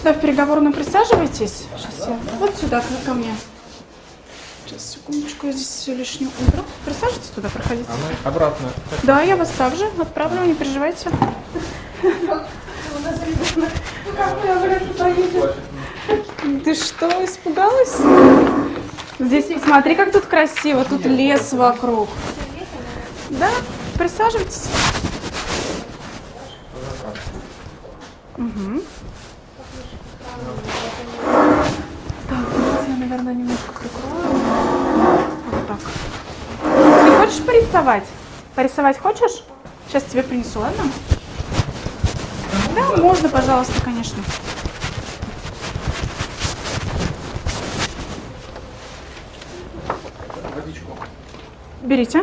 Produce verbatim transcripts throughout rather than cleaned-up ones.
сюда в переговорную присаживайтесь. Сейчас я вот сюда, ко мне. Сейчас, секундочку, я здесь все лишнее уберу. Присаживайтесь туда, проходите. А мы обратно. Да, я вас также отправлю, не переживайте. Ты что, испугалась? Здесь, смотри, как тут красиво, тут лес вокруг. Да, присаживайтесь. Угу. Так, я, наверное, немножко прикрою. Вот так. Ты хочешь порисовать? Порисовать хочешь? Сейчас тебе принесу, ладно? Да, можно, пожалуйста, конечно. Водичку. Берите.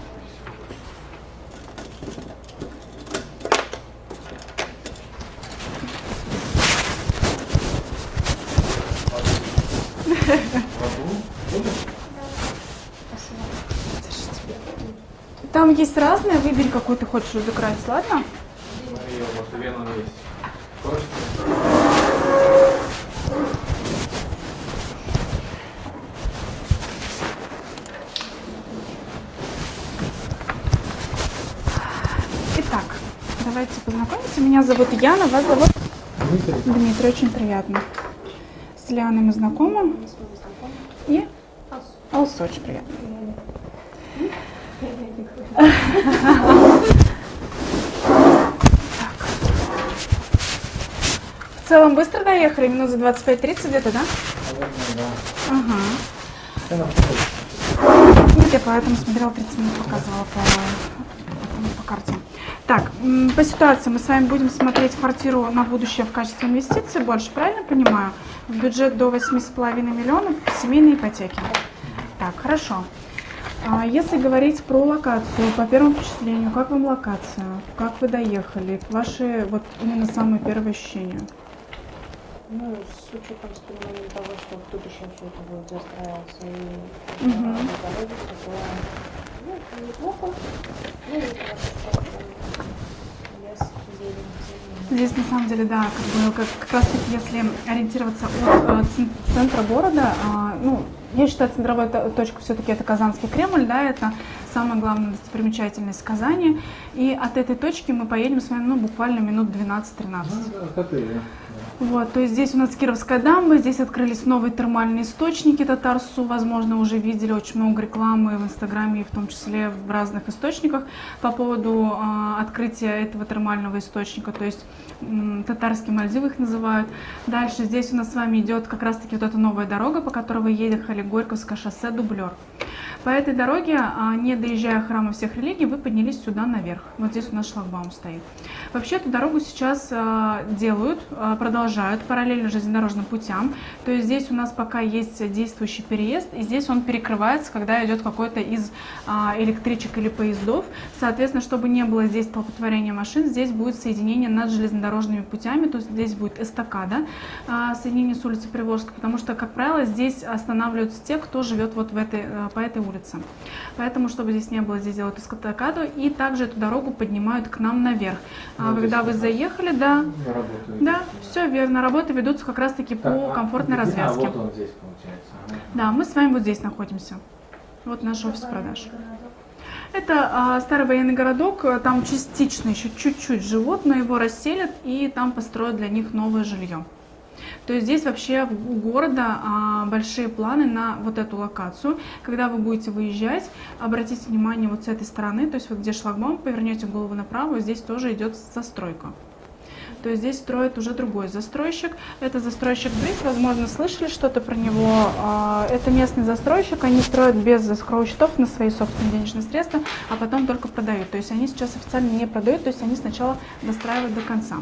Там есть разные, выбери, какой ты хочешь разукрасить, ладно? Итак, давайте познакомимся. Меня зовут Яна, вас зовут Дмитрий. Дмитрий, очень приятно. С Лианой мы знакомы. И Алсу, очень приятно. В целом быстро доехали, минут за двадцать пять тридцать где-то, да? Ага. Нет, я поэтому смотрела, тридцать минут показывала по, по карте. Так, по ситуации мы с вами будем смотреть квартиру на будущее в качестве инвестиции, больше, правильно понимаю? В бюджет до восьми с половиной миллионов, семейной ипотеки. Так, хорошо. Если говорить про локацию, по первому впечатлению, как вам локация, как вы доехали, ваши вот именно самые первые ощущения? Ну, с учетом понимания того, что в будущем все это будет застраиваться и Угу. на дороге, то ну, неплохо. Ну, и хорошо, лес, зелень, зелень. Здесь на самом деле, да, как, бы, как, как раз таки, если ориентироваться от э, центра города, э, ну, я считаю, центровая точка все-таки это Казанский Кремль, да, это самая главная достопримечательность Казани. И от этой точки мы поедем с вами, ну, буквально минут двенадцать-тринадцать. Вот, то есть здесь у нас Кировская дамба, здесь открылись новые термальные источники Татарсу, возможно, уже видели очень много рекламы в Инстаграме, и в том числе в разных источниках по поводу э, открытия этого термального источника, то есть э, татарские Мальдивы их называют. Дальше здесь у нас с вами идет как раз-таки вот эта новая дорога, по которой вы ехали, Горьковское шоссе, дублер. По этой дороге, не доезжая храма всех религий, вы поднялись сюда наверх. Вот здесь у нас шлагбаум стоит. Вообще эту дорогу сейчас делают, продолжают параллельно железнодорожным путям. То есть здесь у нас пока есть действующий переезд, и здесь он перекрывается, когда идет какой-то из электричек или поездов. Соответственно, чтобы не было здесь столпотворения машин, здесь будет соединение над железнодорожными путями, то есть здесь будет эстакада, соединение с улицей Приволжской, потому что, как правило, здесь останавливаются те, кто живет вот в этой, по этой улице. Поэтому, чтобы здесь не было, здесь делают эстакаду, и также эту дорогу поднимают к нам наверх. Ну, когда вы заехали, да, да, все верно, работы ведутся как раз-таки по комфортной развязке. А вот он здесь получается. Ага. Да, мы с вами вот здесь находимся. Вот наш офис продаж. Это а, старый военный городок, там частично еще чуть-чуть живут, но его расселят и там построят для них новое жилье. То есть здесь вообще у города а, большие планы на вот эту локацию. Когда вы будете выезжать, обратите внимание вот с этой стороны, то есть вот где шлагбаум, повернете голову направо, здесь тоже идет застройка. То есть здесь строит уже другой застройщик. Это застройщик Брис, возможно, слышали что-то про него. Это местный застройщик, они строят без эскроу-счетов на свои собственные денежные средства, а потом только продают. То есть они сейчас официально не продают, то есть они сначала достраивают до конца.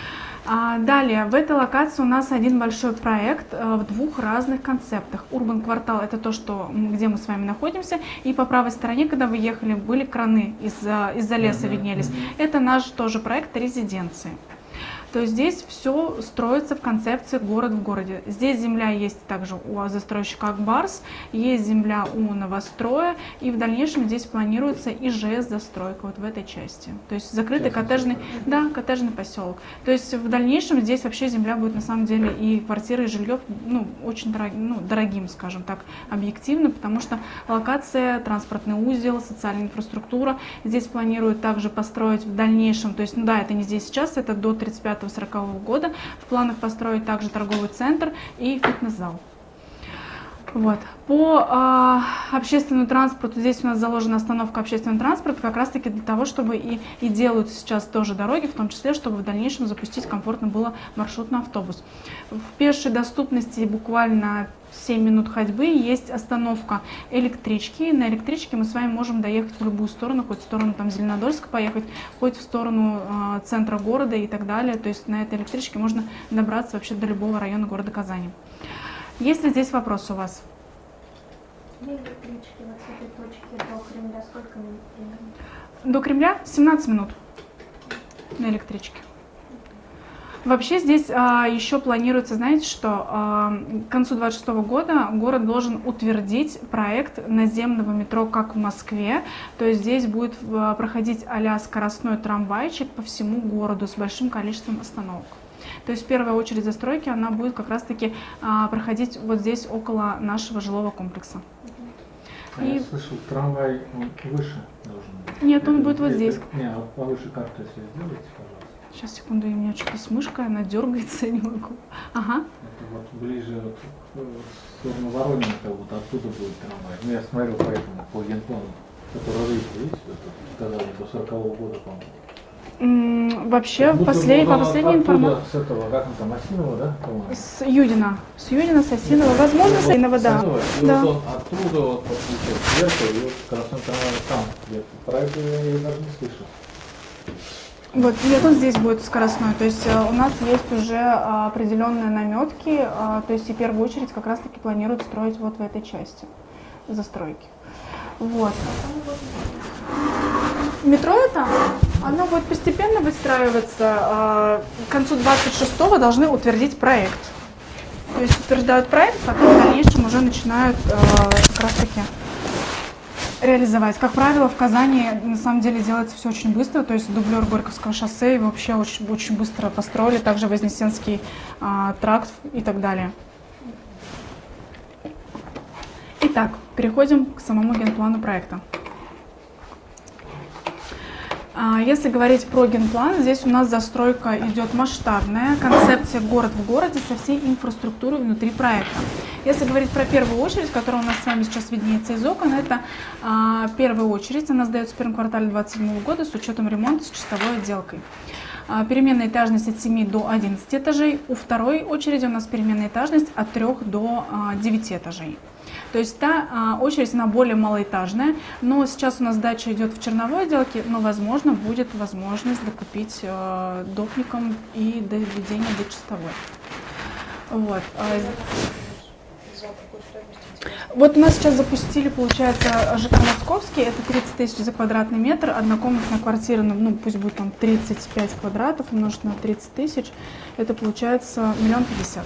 Далее, в этой локации у нас один большой проект в двух разных концептах. Урбан квартал — это то, что, где мы с вами находимся, и по правой стороне, когда вы ехали, были краны из-за из-за леса виднелись. Это наш тоже проект резиденции. То есть здесь все строится в концепции город в городе. Здесь земля есть также у застройщика Акбарс, есть земля у новостроя, и в дальнейшем здесь планируется ИЖС-застройка вот в этой части. То есть закрытый коттеджный, да, коттеджный поселок. То есть в дальнейшем здесь вообще земля будет на самом деле и квартиры, и жилье, ну, очень дорог, ну, дорогим, скажем так, объективно, потому что локация, транспортный узел, социальная инфраструктура. Здесь планируют также построить в дальнейшем, то есть, ну да, это не здесь сейчас, это до тридцать пятого сорокового года, в планах построить также торговый центр и фитнес-зал. Вот. По э, общественному транспорту здесь у нас заложена остановка общественного транспорта как раз таки для того, чтобы и, и делают сейчас тоже дороги, в том числе, чтобы в дальнейшем запустить комфортно было маршрутный автобус. В пешей доступности буквально семь минут ходьбы есть остановка электрички. На электричке мы с вами можем доехать в любую сторону, хоть в сторону там Зеленодольска поехать, хоть в сторону э, центра города и так далее. То есть на этой электричке можно добраться вообще до любого района города Казани. Есть ли здесь вопросы у вас? Две электрички вот с этой точки до Кремля сколько минут примерно? До Кремля семнадцать минут на электричке. Вообще здесь а, еще планируется, знаете, что а, к концу две тысячи двадцать шестого года город должен утвердить проект наземного метро, как в Москве. То есть здесь будет а, проходить а-ля скоростной трамвайчик по всему городу с большим количеством остановок. То есть первая очередь застройки, она будет как раз-таки а, проходить вот здесь, около нашего жилого комплекса. А И... Я слышал, трамвай он выше должен быть. Нет, он Это, будет вот это, здесь. Не, вот повыше карту, если сделаете, пожалуйста. Сейчас, секунду, у меня что-то с мышкой, она дергается, я не могу. Ага. Это вот ближе вот, в сторону Воронина, как будто оттуда будет трамвай. Ну, я смотрел поэтому по генплану, который рыжий, видите, вот, сказали, до сорокового года, по-моему. М, Вообще, Будто послед... вот по он последней оттуда, информации... с этого, как он там, Осинова, да, по-моему? С Юдина. С Юдина, с Осинова. Возможно, с Осинова, да. И Да. вот он оттуда вот получается сверху, и вот красный трамвай там где-то. Про это я даже не слышал. Вот, нет, он здесь будет скоростной. То есть э, у нас есть уже а, определенные наметки, а, то есть и в первую очередь как раз-таки планируют строить вот в этой части застройки. Вот. Метро это, оно будет постепенно выстраиваться. А, к концу двадцать шестого должны утвердить проект. То есть утверждают проект, потом в дальнейшем уже начинают а, как раз-таки реализовать. Как правило, в Казани на самом деле делается все очень быстро, то есть дублер Горьковского шоссе и вообще очень, очень быстро построили, также Вознесенский а, тракт и так далее. Итак, переходим к самому генплану проекта. Если говорить про генплан, здесь у нас застройка идет масштабная, концепция город в городе со всей инфраструктурой внутри проекта. Если говорить про первую очередь, которая у нас с вами сейчас виднеется из окон, это а, первая очередь, она сдается в первом квартале две тысячи двадцать седьмого года с учетом ремонта с чистовой отделкой. А, переменная этажность от семи до одиннадцати этажей, у второй очереди у нас переменная этажность от трёх до а, девяти этажей. То есть та а, очередь, она более малоэтажная, но сейчас у нас сдача идет в черновой отделке, но, возможно, будет возможность докупить а, допником и доведение до чистовой. Вот. Вот у нас сейчас запустили, получается, ЖК Московский, это тридцать тысяч за квадратный метр, однокомнатная квартира, ну пусть будет там тридцать пять квадратов умножить на тридцать тысяч, это получается миллион пятьдесят.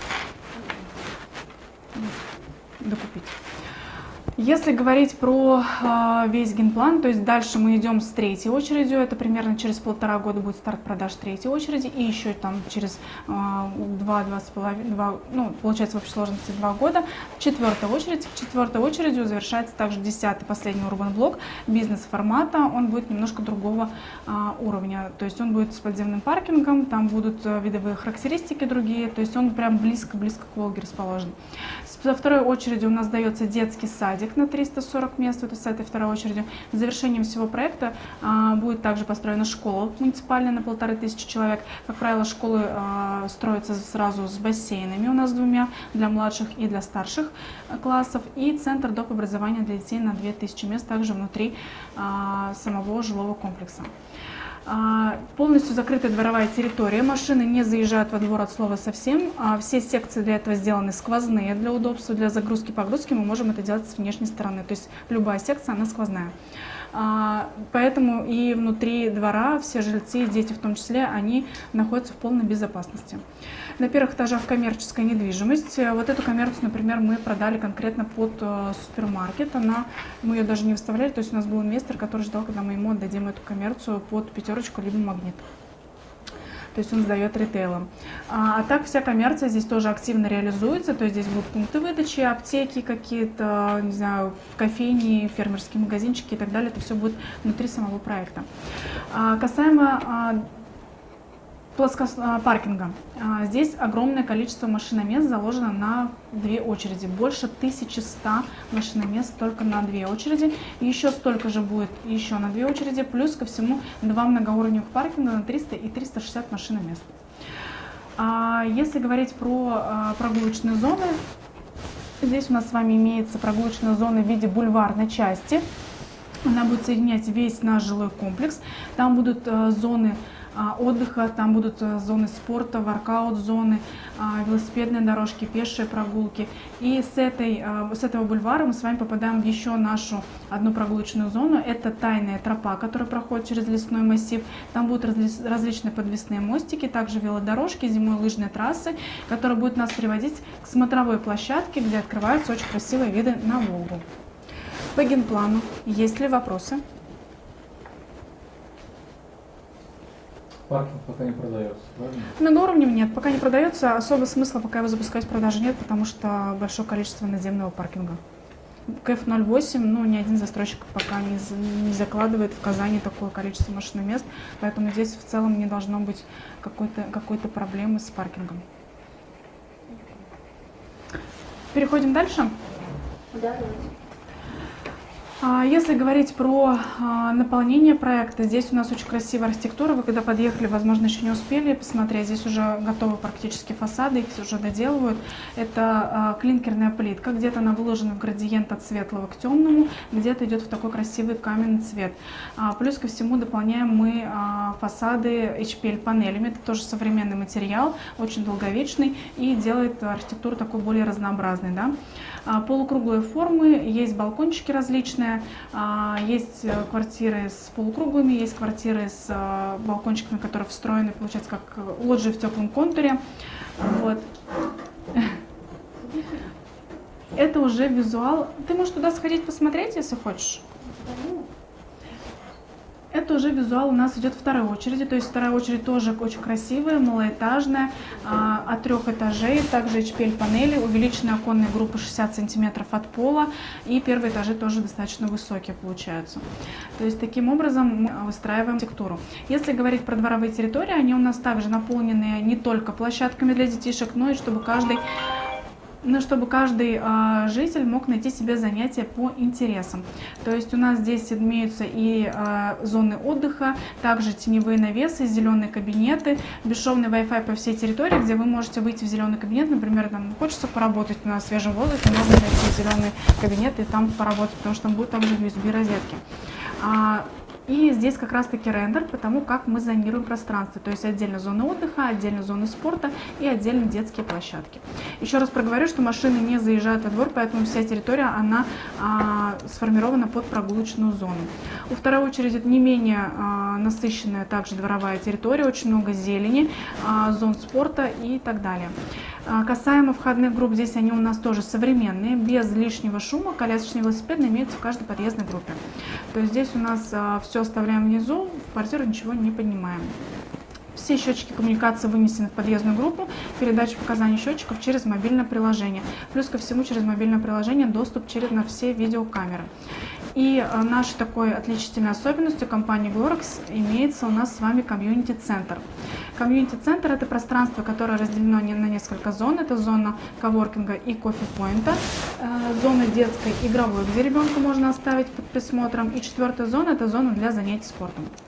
Докупить. Если говорить про э, весь генплан, то есть дальше мы идем с третьей очередью, это примерно через полтора года будет старт продаж третьей очереди, и еще там через э, два, два с половиной, два, ну, получается в общей сложности два года, четвертая очередь. Четвертой очередью завершается также десятый, последний урбан блок бизнес-формата, он будет немножко другого э, уровня, то есть он будет с подземным паркингом, там будут э, видовые характеристики другие, то есть он прям близко-близко к Волге расположен. Со второй очереди у нас дается детский садик на триста сорок мест, это с этой второй очередью. Завершением всего проекта а, будет также построена школа муниципальная на полторы тысячи человек. Как правило, школы а, строятся сразу с бассейнами у нас двумя, для младших и для старших классов. И центр доп. Образования для детей на две тысячи мест также внутри а, самого жилого комплекса. А, полностью закрытая дворовая территория, машины не заезжают во двор от слова совсем. А, все секции для этого сделаны сквозные для удобства, для загрузки и погрузки мы можем это делать с внешней стороны, то есть любая секция, она сквозная. А, поэтому и внутри двора все жильцы, дети в том числе, они находятся в полной безопасности. На первых этажах коммерческая недвижимость. Вот эту коммерцию, например, мы продали конкретно под э, супермаркет. Она, мы ее даже не выставляли, то есть у нас был инвестор, который ждал, когда мы ему отдадим эту коммерцию под пятерочку либо магнит. То есть он сдает ритейлом. А, а так вся коммерция здесь тоже активно реализуется, то есть здесь будут пункты выдачи, аптеки какие-то, не знаю, кофейни, фермерские магазинчики и так далее. Это все будет внутри самого проекта. А, касаемо а, плоскос... паркинга. Здесь огромное количество машиномест заложено на две очереди. Больше тысячи ста машиномест только на две очереди. И еще столько же будет еще на две очереди. Плюс ко всему два многоуровневых паркинга на триста и триста шестьдесят машиномест. Если говорить про прогулочные зоны, здесь у нас с вами имеется прогулочная зона в виде бульварной части. Она будет соединять весь наш жилой комплекс. Там будут зоны отдыха, там будут зоны спорта, воркаут-зоны, велосипедные дорожки, пешие прогулки. И с, этой, с этого бульвара мы с вами попадаем в еще нашу одну прогулочную зону. Это тайная тропа, которая проходит через лесной массив. Там будут разли- различные подвесные мостики, также велодорожки, зимой лыжные трассы, которые будут нас приводить к смотровой площадке, где открываются очень красивые виды на Волгу. По генплану есть ли вопросы? Паркинг пока не продается, правильно? Многоуровневый нет, пока не продается. Особо смысла пока его запускать в продажу нет, потому что большое количество наземного паркинга. ка эф ноль восемь, ну, ни один застройщик пока не, не закладывает в Казани такое количество машиномест, поэтому здесь в целом не должно быть какой-то какой-то проблемы с паркингом. Переходим дальше. Да, давайте. Если говорить про наполнение проекта, здесь у нас очень красивая архитектура. Вы когда подъехали, возможно, еще не успели посмотреть. Здесь уже готовы практически фасады, их уже доделывают. Это клинкерная плитка, где-то она выложена в градиент от светлого к темному, где-то идет в такой красивый каменный цвет. Плюс ко всему дополняем мы фасады эйч пи эл-панелями. Это тоже современный материал, очень долговечный и делает архитектуру такой более разнообразной. Да? Полукруглые формы, есть балкончики различные. Есть квартиры с полукруглыми, есть квартиры с балкончиками, которые встроены, получается, как лоджии в теплом контуре. Вот. Это уже визуал. Ты можешь туда сходить посмотреть, если хочешь. Это уже визуал у нас идет второй очереди, то есть вторая очередь тоже очень красивая, малоэтажная, а, от трех этажей, также эйч пи эл-панели, увеличенные оконные группы шестьдесят сантиметров от пола, и первые этажи тоже достаточно высокие получаются. То есть таким образом мы выстраиваем архитектуру. Если говорить про дворовые территории, они у нас также наполнены не только площадками для детишек, но и чтобы каждый Ну, чтобы каждый э, житель мог найти себе занятия по интересам. То есть у нас здесь имеются и э, зоны отдыха, также теневые навесы, зеленые кабинеты, бесшовный Wi-Fi по всей территории, где вы можете выйти в зеленый кабинет, например, там хочется поработать на свежем воздухе, можно зайти в зеленый кабинет и там поработать, потому что там будут также ю эс би-розетки. И здесь как раз таки рендер, потому как мы зонируем пространство, то есть отдельно зоны отдыха, отдельно зоны спорта и отдельно детские площадки. Еще раз проговорю, что машины не заезжают во двор, поэтому вся территория, она а, сформирована под прогулочную зону. У второй очереди не менее а, насыщенная также дворовая территория, очень много зелени, а, зон спорта и так далее. А, касаемо входных групп, здесь они у нас тоже современные, без лишнего шума, колясочные велосипеды имеются в каждой подъездной группе. То есть здесь у нас а, все оставляем внизу, в квартиру ничего не поднимаем. Все счетчики коммуникации вынесены в подъездную группу, передача показаний счетчиков через мобильное приложение. Плюс ко всему через мобильное приложение доступ через на все видеокамеры. И э, нашей такой отличительной особенностью компании Glorex имеется у нас с вами комьюнити-центр. Комьюнити-центр – это пространство, которое разделено на несколько зон. Это зона коворкинга и кофе-поинта, э, зона детской игровой, где ребенка можно оставить под присмотром. И четвертая зона – это зона для занятий спортом.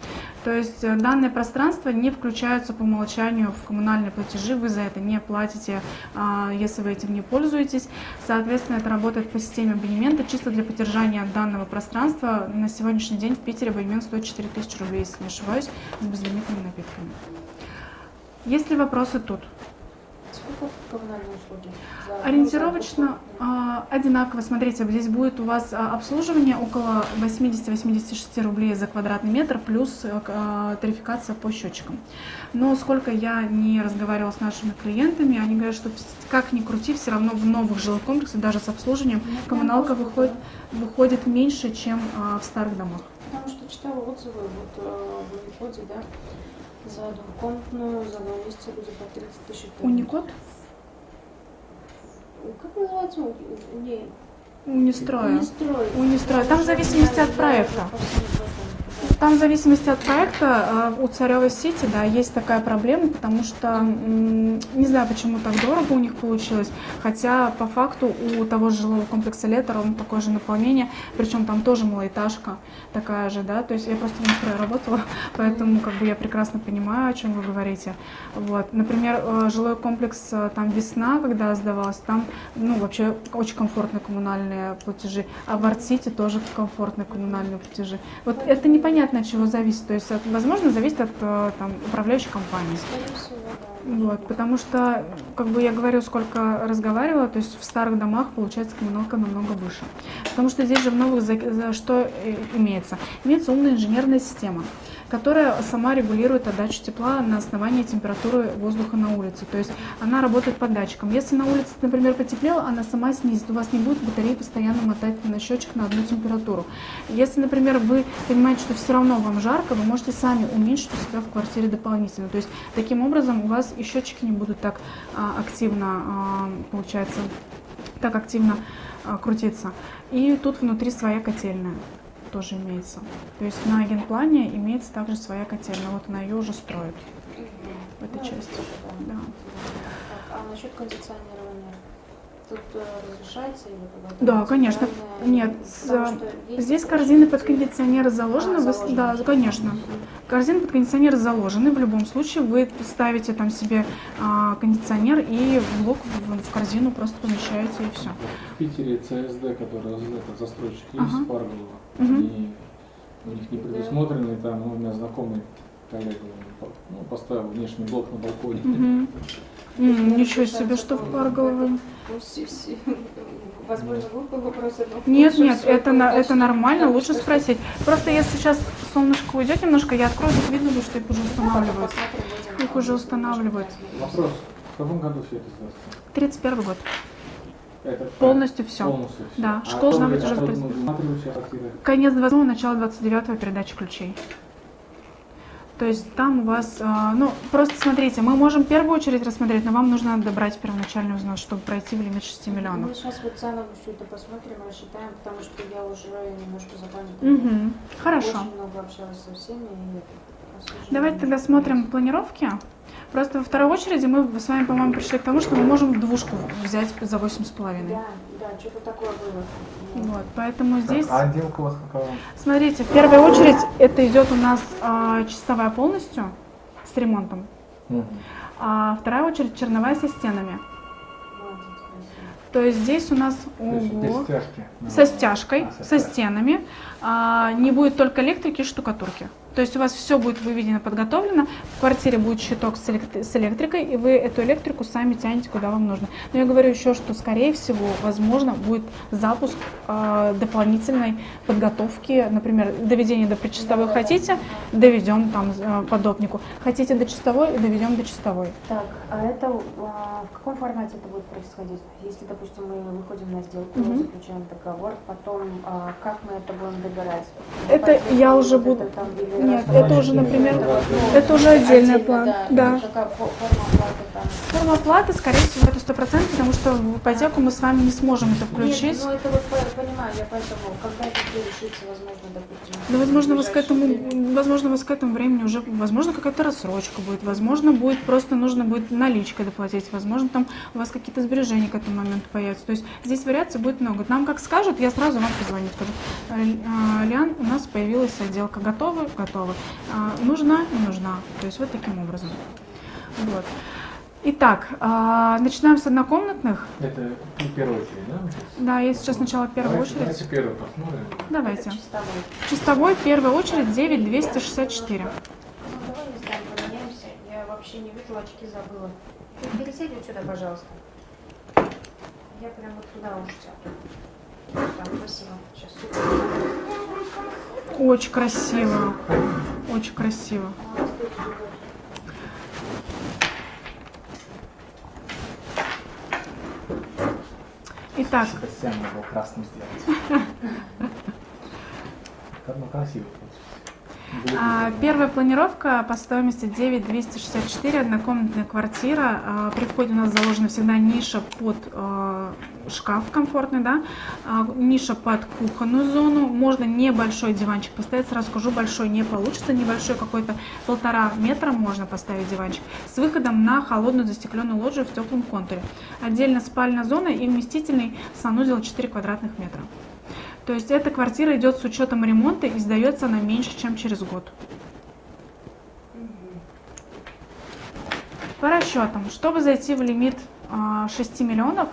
То есть э, данные пространства не включаются по умолчанию в коммунальные платежи, вы за это не платите, а, если вы этим не пользуетесь. Соответственно, это работает по системе абонемента. Чисто для поддержания данного пространства на сегодняшний день в Питере абонемент стоит четыре тысячи рублей, если не ошибаюсь, с безлимитными напитками. Есть ли вопросы тут? Сколько коммунальные услуги? За- Ориентировочно а, одинаково. Смотрите, здесь будет у вас а, обслуживание около восемьдесят-восемьдесят шесть рублей за квадратный метр, плюс а, тарификация по счетчикам. Но сколько я не разговаривала с нашими клиентами, они говорят, что вс- как ни крути, все равно в новых жилых комплексах, даже с обслуживанием, коммуналка выходит, выходит меньше, чем а, в старых домах. Потому что читала отзывы вот, э, в Уникоде, да, за двухкомнатную, за два месяца люди по тридцать тысяч. Уникод? Как называется? У, у, у ней? Унистрой. Унистрой. Унистрой. Там в зависимости от проекта. Там в зависимости от проекта у Царёвой Сити, да, есть такая проблема, потому что м, не знаю, почему так дорого у них получилось, хотя по факту у того же жилого комплекса Лето ровно такое же наполнение, причем там тоже малоэтажка такая же, да, то есть я просто в Унистрое работала, поэтому как бы я прекрасно понимаю, о чем вы говорите. Вот. Например, э, жилой комплекс э, там Весна, когда сдавалась, там ну, вообще очень комфортные коммунальные платежи, а в Арт-Сити тоже комфортные коммунальные платежи. Вот это непонятно, от чего зависит, то есть, от, возможно, зависит от э, там, управляющей компании. Скорее всего, да. Вот, потому что, как бы я говорю, сколько разговаривала, то есть в старых домах получается коммуналка намного выше. Потому что здесь же в новых за, за что э, имеется? Имеется умная инженерная система, которая сама регулирует отдачу тепла на основании температуры воздуха на улице. То есть она работает по датчикам. Если на улице, например, потеплело, она сама снизит. У вас не будет батареи постоянно мотать на счетчик на одну температуру. Если, например, вы понимаете, что все равно вам жарко, вы можете сами уменьшить у себя в квартире дополнительно. То есть таким образом у вас и счетчики не будут так а, активно, а, получается, так активно а, крутиться. И тут внутри своя котельная тоже имеется. То есть на генплане имеется также своя котельная. Вот она ее уже строит в этой Ну, части. да. Да. Так, а насчет кондиционирования? Тут э, разрешается или какое-то Да, конечно. специальное? Нет, Потому с- что есть здесь такое, корзины что под кондиционеры заложены. А, Вы- заложены. Да, конечно. Корзины под кондиционеры заложены. В любом случае вы ставите там себе а, кондиционер и блок в, в корзину просто помещаете и все. В Питере ЦСД, который этот застройщик есть, Ага. Парголова, Мгм. они, у них не предусмотрены, там ну, у меня знакомый коллега ну, поставил внешний блок на балконе. Мгм. М, Ничего себе, что в Парголовом. Возможно, глупый вопрос. но Нет, лучше нет, всё это, на- это уточнить, нормально, потому лучше что- спросить. Просто если сейчас солнышко уйдет немножко, я открою, тут видно будет, что их уже Да, устанавливают. посмотрим, будем, Их уже а, устанавливают. немножко Вопрос, в каком году все это сдастся? тридцать первый год. Это Полностью все. Полностью все. Да, А школа кто должна будет- быть уже а кто в будет смотреть сейчас квартиры? Конец двадцать восьмого, начало двадцать девятого передача ключей. То есть там у вас, а, ну, просто смотрите, мы можем в первую очередь рассмотреть, но вам нужно добрать первоначальный взнос, чтобы пройти в лимит шести миллионов. Мы сейчас вот цену все это посмотрим, рассчитаем, потому что я уже немножко запамятовала. Угу. Хорошо. Очень много общалась со всеми. И осуждаю. Давайте тогда смотрим планировки. Просто во второй очереди мы с вами, по-моему, пришли к тому, что мы можем двушку взять за восемь с половиной. Да, да, что-то такое было. Вот, поэтому здесь, А отделка у вас какова? смотрите, в первую очередь это идет у нас а, чистовая полностью с ремонтом, Мгм. а вторая очередь черновая со стенами. Вот, То есть здесь у нас То есть без ого, стяжки? со стяжкой, А, со со стяжкой. стенами, а, не будет только электрики и штукатурки. То есть у вас все будет выведено, подготовлено, в квартире будет щиток с, электри- с электрикой, и вы эту электрику сами тянете, куда вам нужно. Но я говорю еще, что, скорее всего, возможно, будет запуск э, дополнительной подготовки, например, доведение до предчистовой хотите, доведем там э, по допнику. Хотите до чистовой, доведем до чистовой. Так, а это а, в каком формате это будет происходить? Если, допустим, мы выходим на сделку, Мгм. заключаем договор, потом а, как мы это будем добирать? Это По я отделу уже вот буду- это там или Нет, раз- это уже, например, вот, ну, это уже отдельный отдельно, план. Да. Да. И какая фо- форма оплаты там? Форма оплаты, скорее всего, это сто процентов, потому что что в ипотеку мы с вами не сможем это включить. Нет, ну это вот по- понимаю, я поэтому, когда это все решится, возможно, допустим. Да, возможно, в вас к ближайшее этому, время. возможно, вас к этому времени уже, возможно, какая-то рассрочка будет, возможно, будет просто нужно будет наличкой доплатить, возможно, там у вас какие-то сбережения к этому моменту появятся. То есть здесь вариаций будет много. Нам как скажут, я сразу вам позвоню, скажу: Лиан, у нас появилась отделка, готовы? Готовы. А, нужна? Не нужна. То есть вот таким образом. Вот. Итак, а, начинаем с однокомнатных. Это в первую очередь, да? Да, я сейчас сначала первую Давайте- очередь. Давайте первую посмотрим. Давайте. Это чистовой. Чистовой, первая очередь, девять двести шестьдесят четыре. Ну, давай местами поменяемся. Я вообще не вижу, очки забыла. Ты пересядь вот сюда, пожалуйста. Я прям вот туда уж сяду. Там, спасибо. Сейчас. Очень красиво. Очень красиво. Итак, Спасибо, надо было красным сделать. Как ну красиво получилось. а, первая планировка по стоимости девять двести шестьдесят четыре, однокомнатная квартира. А, при входе у нас заложена всегда ниша под а, шкаф комфортный, да, а, ниша под кухонную зону. Можно небольшой диванчик поставить, сразу скажу, большой не получится, небольшой какой-то полтора метра можно поставить диванчик с выходом на холодную застекленную лоджию в теплом контуре. Отдельно спальная зона и вместительный санузел четыре квадратных метра. То есть эта квартира идет с учетом ремонта и сдается она меньше, чем через год. По расчетам, чтобы зайти в лимит а, шести миллионов,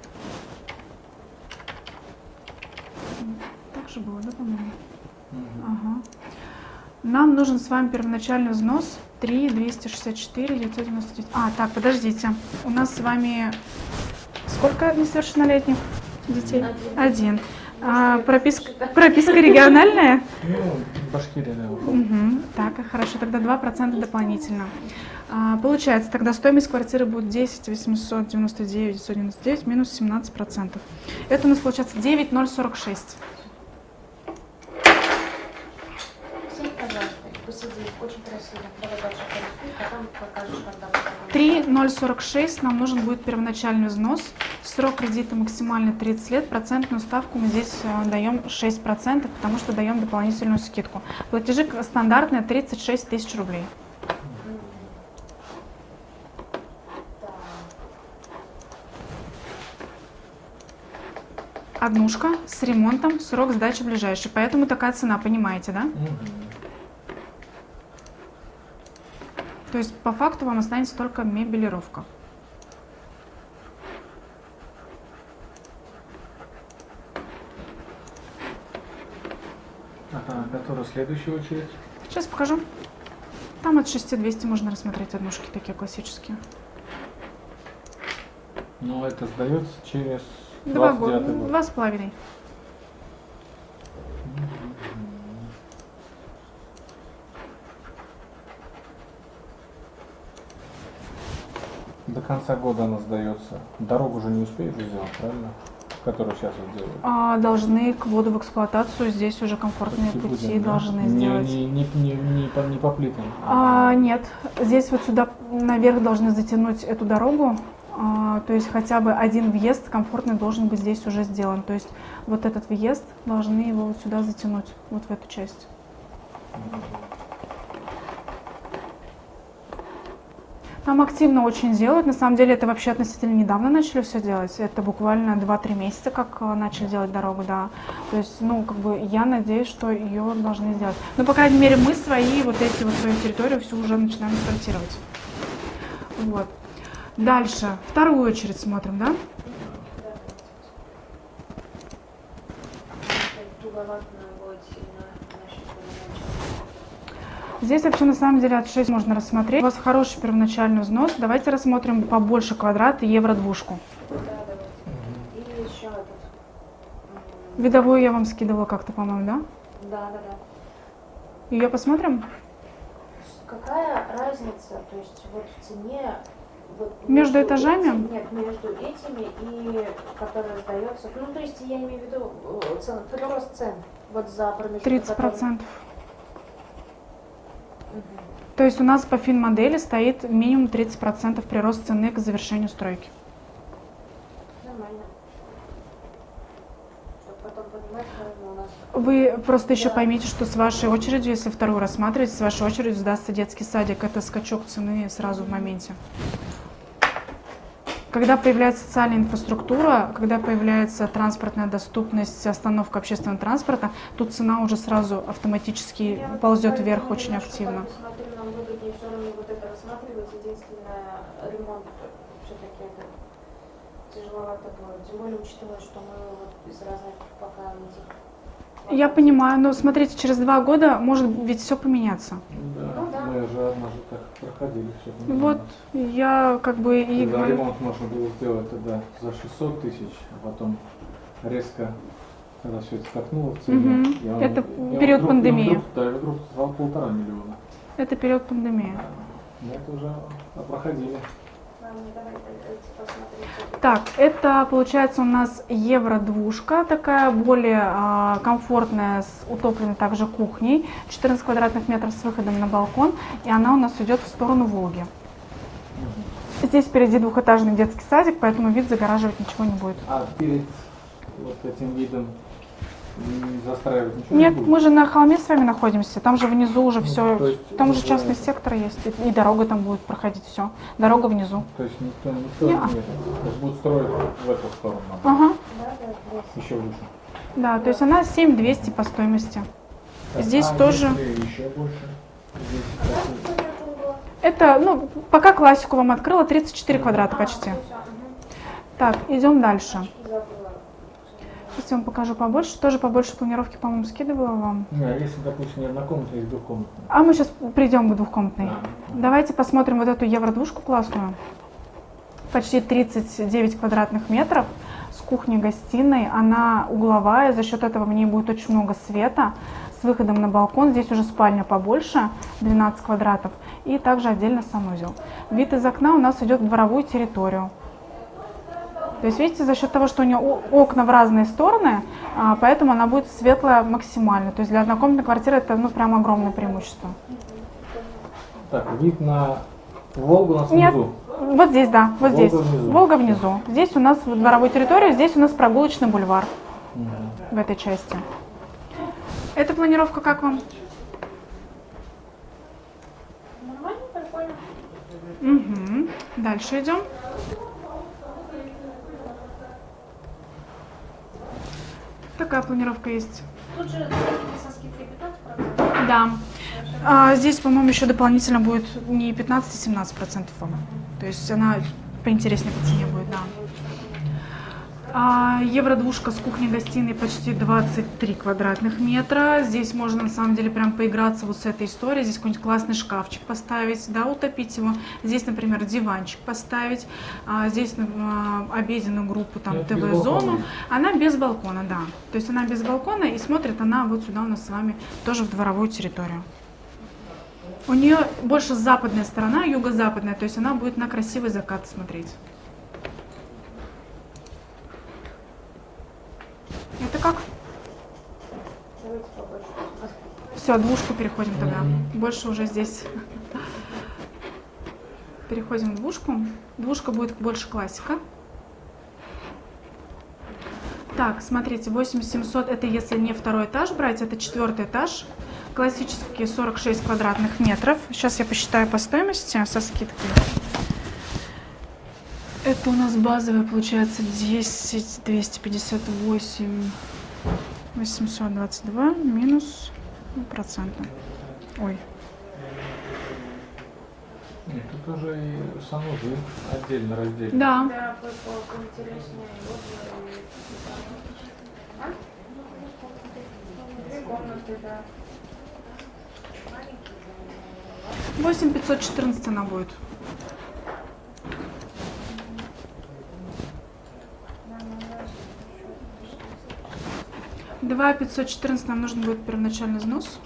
так же было, да, по-моему? Ага. Нам нужен с вами первоначальный взнос три двести шестьдесят четыре девятьсот девяносто девять. А, так, подождите. У нас с вами сколько несовершеннолетних детей? Один. Один. А, прописка, прописка региональная? Ну, Башкирия, да. Угу. Так, хорошо, тогда два процента дополнительно. А, получается, тогда стоимость квартиры будет десять восемьсот девяносто девять девятьсот девяносто девять минус семнадцать процентов. Это у нас получается девять тысяч сорок шесть. Сядь, пожалуйста, посиди. Очень красиво. Давай дальше полетим, а там покажешь, когда мы три тысячи сорок шесть нам нужен будет первоначальный взнос. Срок кредита максимально тридцать лет. Процентную ставку мы здесь э, даем шесть процентов, потому что даем дополнительную скидку. Платежи стандартные тридцать шесть тысяч рублей. Однушка с ремонтом, срок сдачи ближайший. Поэтому такая цена, понимаете, да? То есть по факту вам останется только мебелировка. Ага, которая следующая очередь? Сейчас покажу. Там от шести двести можно рассмотреть однушки такие классические. Но это сдается через Два двадцать года, девятый год. два с половиной. До конца года она сдается. Дорогу уже не успеешь сделать, правильно? Которую сейчас вот делают. А, должны к вводу в эксплуатацию здесь уже комфортные Пути пути будем, да? должны не, сделать. Не, не, не, не, по, не по плитам. А, нет, здесь вот сюда наверх должны затянуть эту дорогу. А, то есть хотя бы один въезд комфортный должен быть здесь уже сделан. То есть вот этот въезд должны его вот сюда затянуть, вот в эту часть. Там активно очень делают. На самом деле это вообще относительно недавно начали все делать. Это буквально два-три месяца, как э, начали делать дорогу, да. То есть, ну, как бы я надеюсь, что ее должны сделать. Ну, по крайней мере, мы свои, вот эти вот свою территорию всю уже начинаем асфальтировать. Вот. Дальше. Вторую очередь смотрим, да? Здесь вообще на самом деле от шесть можно рассмотреть. У вас хороший первоначальный взнос. Давайте рассмотрим побольше квадрат и евро-двушку. Да, давайте. И еще этот. Видовую я вам скидывала как-то, по-моему, да? Да, да, да. Ее посмотрим? Какая разница, то есть вот в цене вот Между этажами? Этим, нет, между этими и которая сдается. Ну, то есть я имею в виду э, цен, прирост цен вот за промежуток. тридцать процентов. Угу. То есть у нас по финмодели стоит минимум тридцать процентов прирост цены к завершению стройки. нормально. Чтобы потом понимать, наверное, у нас... Вы просто еще Да. поймите, что с вашей очередью, если вторую рассматриваете, с вашей очередью сдастся детский садик. Это скачок цены сразу в моменте. Когда появляется социальная инфраструктура, когда появляется транспортная доступность, остановка общественного транспорта, тут цена уже сразу автоматически Я вот ползет поэтому вверх очень немножко активно. так смотрю, нам выгоднее все равно вот это рассматривать. Единственное, ремонт все-таки это тяжеловато будет. Тем более, учитывая, что мы вот из разных пока этих... Я понимаю, но смотрите, через два года может ведь все поменяться. Да, Ну да. мы же однажды так проходили все. Вот я как бы и Когда говорю. ремонт можно было сделать тогда за шестьсот тысяч, а потом резко, когда все это скакнуло в цене. Мгм. и он- Это и он период вдруг- и он пандемии. вдруг- Да, и вдруг стал полтора миллиона. Это период пандемии. Мы это уже проходили. Ладно, давайте посмотрим. Так, это получается у нас евро-двушка, такая более а, комфортная, с утопленной также кухней, четырнадцать квадратных метров с выходом на балкон, и она у нас идет в сторону Волги. Здесь впереди двухэтажный детский садик, поэтому вид загораживать ничего не будет. А перед вот этим видом не застраивать ничего Нет, не будет? мы же на холме с вами находимся, там же внизу уже Ну, все, то есть там уже уже- частный сектор есть, и и дорога там будет проходить, все, дорога внизу. То есть никто, никто Не-а. нет. То есть будут строить в эту сторону, Ага, Да, да, да. еще выше. да, то есть она семь тысяч двести по стоимости. Так, Здесь а тоже- если еще больше. Здесь А такой- это было? Это, ну, пока классику вам открыла, тридцать четыре квадрата почти. А, всё, мгм. Так, идем дальше. Забыла. Сейчас я вам покажу побольше. Тоже побольше планировки, по-моему, скидывала вам. Не, а если, допустим, не однокомнатная, есть двухкомнатная. А мы сейчас придем к двухкомнатной. Да. Давайте посмотрим вот эту евро-двушку классную. Почти тридцать девять квадратных метров с кухней-гостиной. Она угловая, за счет этого в ней будет очень много света. С выходом на балкон. Здесь уже спальня побольше, двенадцать квадратов. И также отдельно санузел. Вид из окна у нас идет в дворовую территорию. То есть, видите, за счет того, что у нее о- окна в разные стороны, а, поэтому она будет светлая максимально. То есть для однокомнатной квартиры это, ну, прям огромное преимущество. Так, вид на Волгу у нас Нет, внизу. вот здесь, да, вот Волга здесь. внизу. Волга внизу. Здесь у нас в дворовой территории, здесь у нас прогулочный бульвар Мгм. в этой части. Эта планировка как вам? Нормально, прикольно. Угу. Дальше идем. Такая планировка есть. Тут же со скидкой пятнадцать процентов. Да. А, здесь, по-моему, еще дополнительно будет не пятнадцать, а семнадцать процентов. по-моему. То есть она поинтереснее по цене будет, да. А, евро-двушка с кухней-гостиной почти двадцать три квадратных метра. Здесь можно на самом деле прям поиграться вот с этой историей. Здесь какой-нибудь классный шкафчик поставить, да, утопить его. Здесь, например, диванчик поставить. А, здесь а, обеденную группу, там, Это без ТВ-зону. балкона. Она без балкона, да. То есть она без балкона, и смотрит она вот сюда у нас с вами тоже в дворовую территорию. У нее больше западная сторона, юго-западная, то есть она будет на красивый закат смотреть. Это как? Давайте побольше. Все, двушку переходим тогда. Больше уже здесь. Переходим в двушку. Двушка будет больше классика. Так, смотрите, восемь тысяч семьсот, это если не второй этаж брать, это четвертый этаж. Классические сорок шесть квадратных метров. Сейчас я посчитаю по стоимости со скидкой. Это у нас базовая получается десять двести пятьдесят восемь восемьсот двадцать два минус проценты. Ой. Нет, тут уже и санузел отдельно раздельно. Да. Да, по- по- поинтереснее. Вот, э, а? Две комнаты, да. восемь пятьсот четырнадцать она будет. два пятьсот четырнадцать нам нужен будет первоначальный взнос.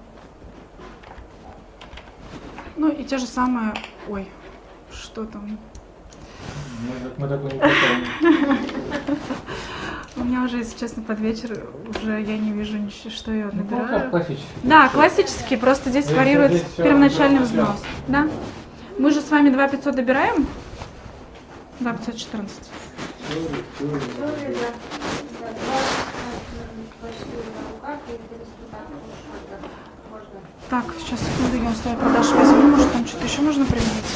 Ну и те же самые... Ой, что там? Мы, мы такой не потом. У меня уже, если честно, под вечер уже я не вижу ничего, что я Ну, как набираю. классический. Да, классический, просто здесь Здесь- варьирует здесь всё первоначальный идёт взнос. Да. Мы же с вами два пятьсот добираем? два пятьсот четырнадцать. История, история. История, да. Да, двадцать почти на руках и триста так, можно. Можно. Так, сейчас секунду, я условия продаж возьму, может там что-то еще нужно применить.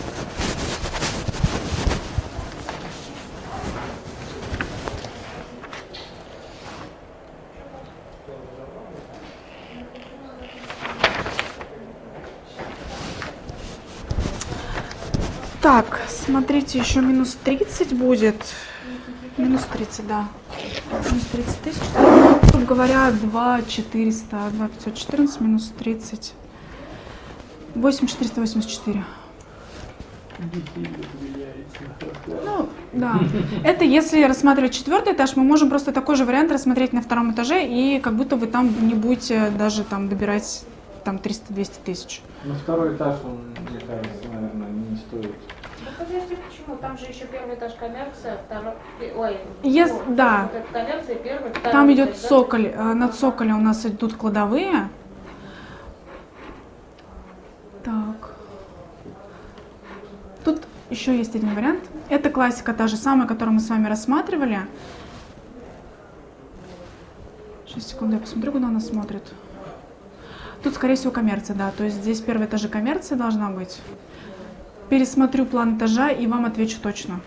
Так, смотрите, еще минус тридцать будет. Минус тридцать, да. Минус тридцать тысяч. Ну, грубо говоря, два четыреста, два пятьсот четырнадцать минус тридцать. восемь четыреста восемьдесят четыре. Ну, да. Это если рассматривать четвертый этаж, мы можем просто такой же вариант рассмотреть на втором этаже, и как будто вы там не будете даже там добирать там триста-двести тысяч. На второй этаж он, мне кажется, наверное, не стоит. Ну подожди, почему? Там же еще первый этаж коммерция, второй... Ой, Ес- вот, да. вот это коммерция, первый, второй. Там идет этаж, да? цоколь, э, на цоколе у нас идут кладовые. Так. Тут еще есть один вариант. Это классика та же самая, которую мы с вами рассматривали. Сейчас, секунду, я посмотрю, куда она смотрит. Тут, скорее всего, коммерция, да. То есть здесь первый этаж коммерция должна быть. Пересмотрю план этажа и вам отвечу точно.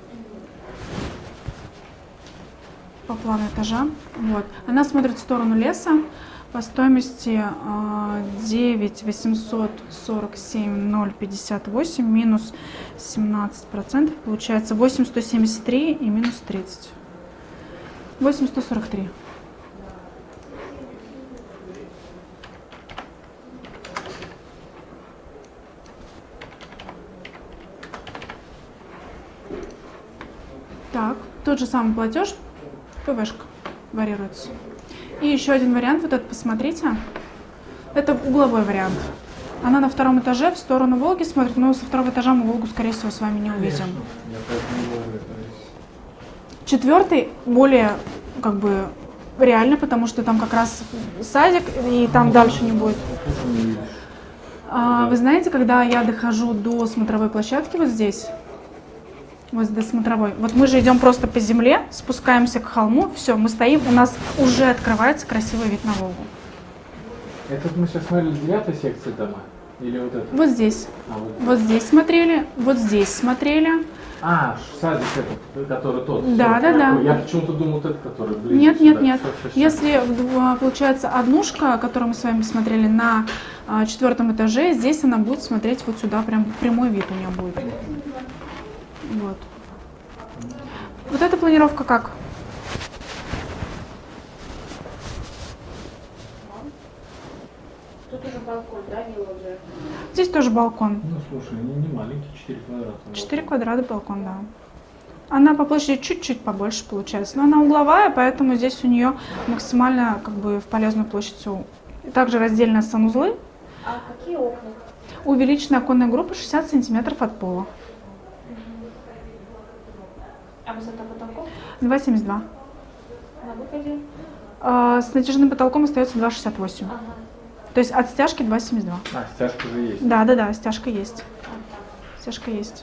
По плану этажа. Вот. Она смотрит в сторону леса. По стоимости э, девять восемьсот сорок семь ноль пятьдесят восемь минус семнадцать процентов. Получается восемь сто семьдесят три и минус тридцать. восемь сто сорок три. Так, тот же самый платеж, ПВшка варьируется. И еще один вариант, вот этот посмотрите. Это угловой вариант. Она на втором этаже в сторону Волги смотрит, но со второго этажа мы Волгу, скорее всего, с вами не увидим. Я поэтому не говорю, то есть. Четвертый более, как бы, реально, потому что там как раз садик, и там дальше не будет. А, вы знаете, когда я дохожу до смотровой площадки вот здесь, вот до смотровой, вот мы же идем просто по земле, спускаемся к холму, все, мы стоим, у нас уже открывается красивый вид на Волгу. Это мы сейчас смотрели с девятой секции дома? Или вот это? Вот здесь. А, вот. Вот здесь смотрели, вот здесь смотрели. А, садик этот, который тот. Да, всё. да, да. Я почему-то думал, этот, который ближе Нет, нет, сюда. нет. Всё, всё, всё. Если в- получается однушка, которую мы с вами смотрели на а, четвертом этаже, здесь она будет смотреть вот сюда, прям прямой вид у нее будет. Вот. Вот эта планировка как? Тут уже балкон, да, не лоджия? Здесь тоже балкон. Ну, слушай, не, не маленький, четыре квадрата. четыре квадрата балкон, да. Она по площади чуть-чуть побольше получается, но она угловая, поэтому здесь у нее максимально как бы в полезную площадь все. Также раздельные санузлы. А какие окна? Увеличенная оконная группа шестьдесят сантиметров от пола. А высота потолков? два семьдесят два. На выходе? А, с натяжным потолком остается два шестьдесят восемь. Ага. То есть от стяжки два семьдесят два. А, стяжка же есть. Да, да, да, стяжка есть. Ага. Стяжка есть.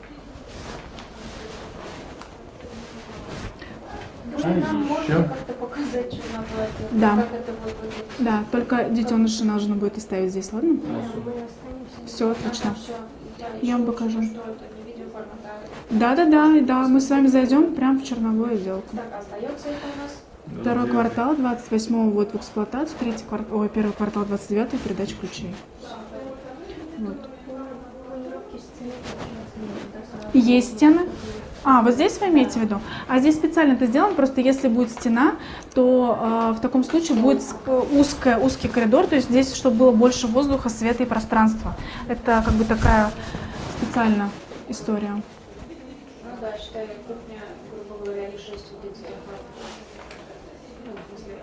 А Может, нам еще? можно как-то показать, что на платье? Да. Как это будет выглядеть? Да, только детеныша нужно будет оставить здесь, ладно? Да, мы останемся. Все, отлично. Всё. Я вам ещё покажу. лучше, что это не видеоформат, а... Да, да, да, да, мы с вами зайдем прямо в черновую отделку. Так, остается это у нас? Второй Да, квартал, двадцать восьмого ввод в эксплуатацию, третий квартал, ой, первый квартал, двадцать девятый, передача ключей. Вот. Планировки стены, получается, Есть стены. А, вот здесь вы имеете в виду? А здесь специально это сделано, просто если будет стена, то э, в таком случае будет ск- узкая, узкий коридор, то есть здесь, чтобы было больше воздуха, света и пространства. Это как бы такая специальная история. Ну да, считай, кухня, грубо говоря, и шесть детских. Ну, в смысле,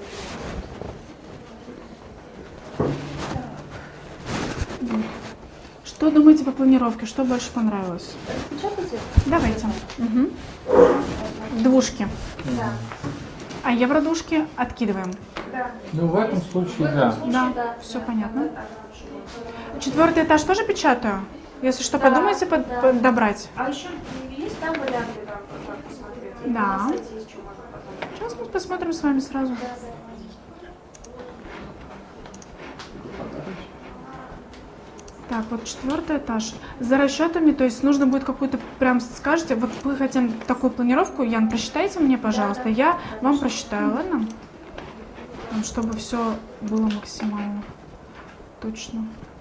Вот. Что думаете по планировке? Что больше понравилось? распечатайте? Давайте. Мгм. Двушки. Да. А евродушки откидываем. Да. Ну, в этом случае, В этом да. случае, Да, да. всё да, понятно. да, да. Четвертый этаж тоже печатаю? Если что, Да, подумайте под- да. подобрать. А еще есть там варианты, там, как Да. На сайте есть, что можно потом. Сейчас мы посмотрим с вами сразу. Да, да. Так, вот четвертый этаж. За расчетами, то есть нужно будет какую-то, прям скажете, вот мы хотим такую планировку, Ян, просчитайте мне, пожалуйста, Да, да. я вам просчитаю, ладно? Там, чтобы все было максимально точно.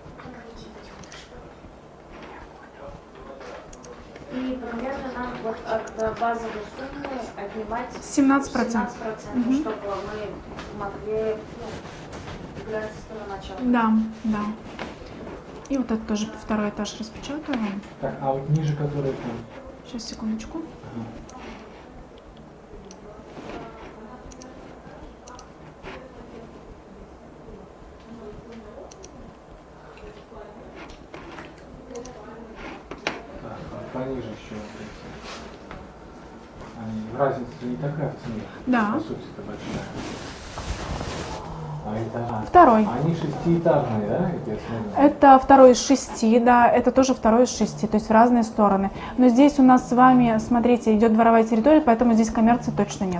И примерно нам вот от базовой суммы отнимать семнадцать процентов. семнадцать процентов, Мгм. чтобы мы могли ну, играть с того начала. Да, да. И вот это тоже второй этаж распечатаю вам. Так, а вот ниже, которые там. Сейчас, секундочку. Ага. Так, а пониже еще вот эти. Они, разница не такая в цене. Да. По сути-то большая. А это, Второй. они шестиэтажные, да? Это я смотрю. Это второй из шести, да, это тоже второй из шести, то есть в разные стороны. Но здесь у нас с вами, смотрите, идет дворовая территория, поэтому здесь коммерции точно нет.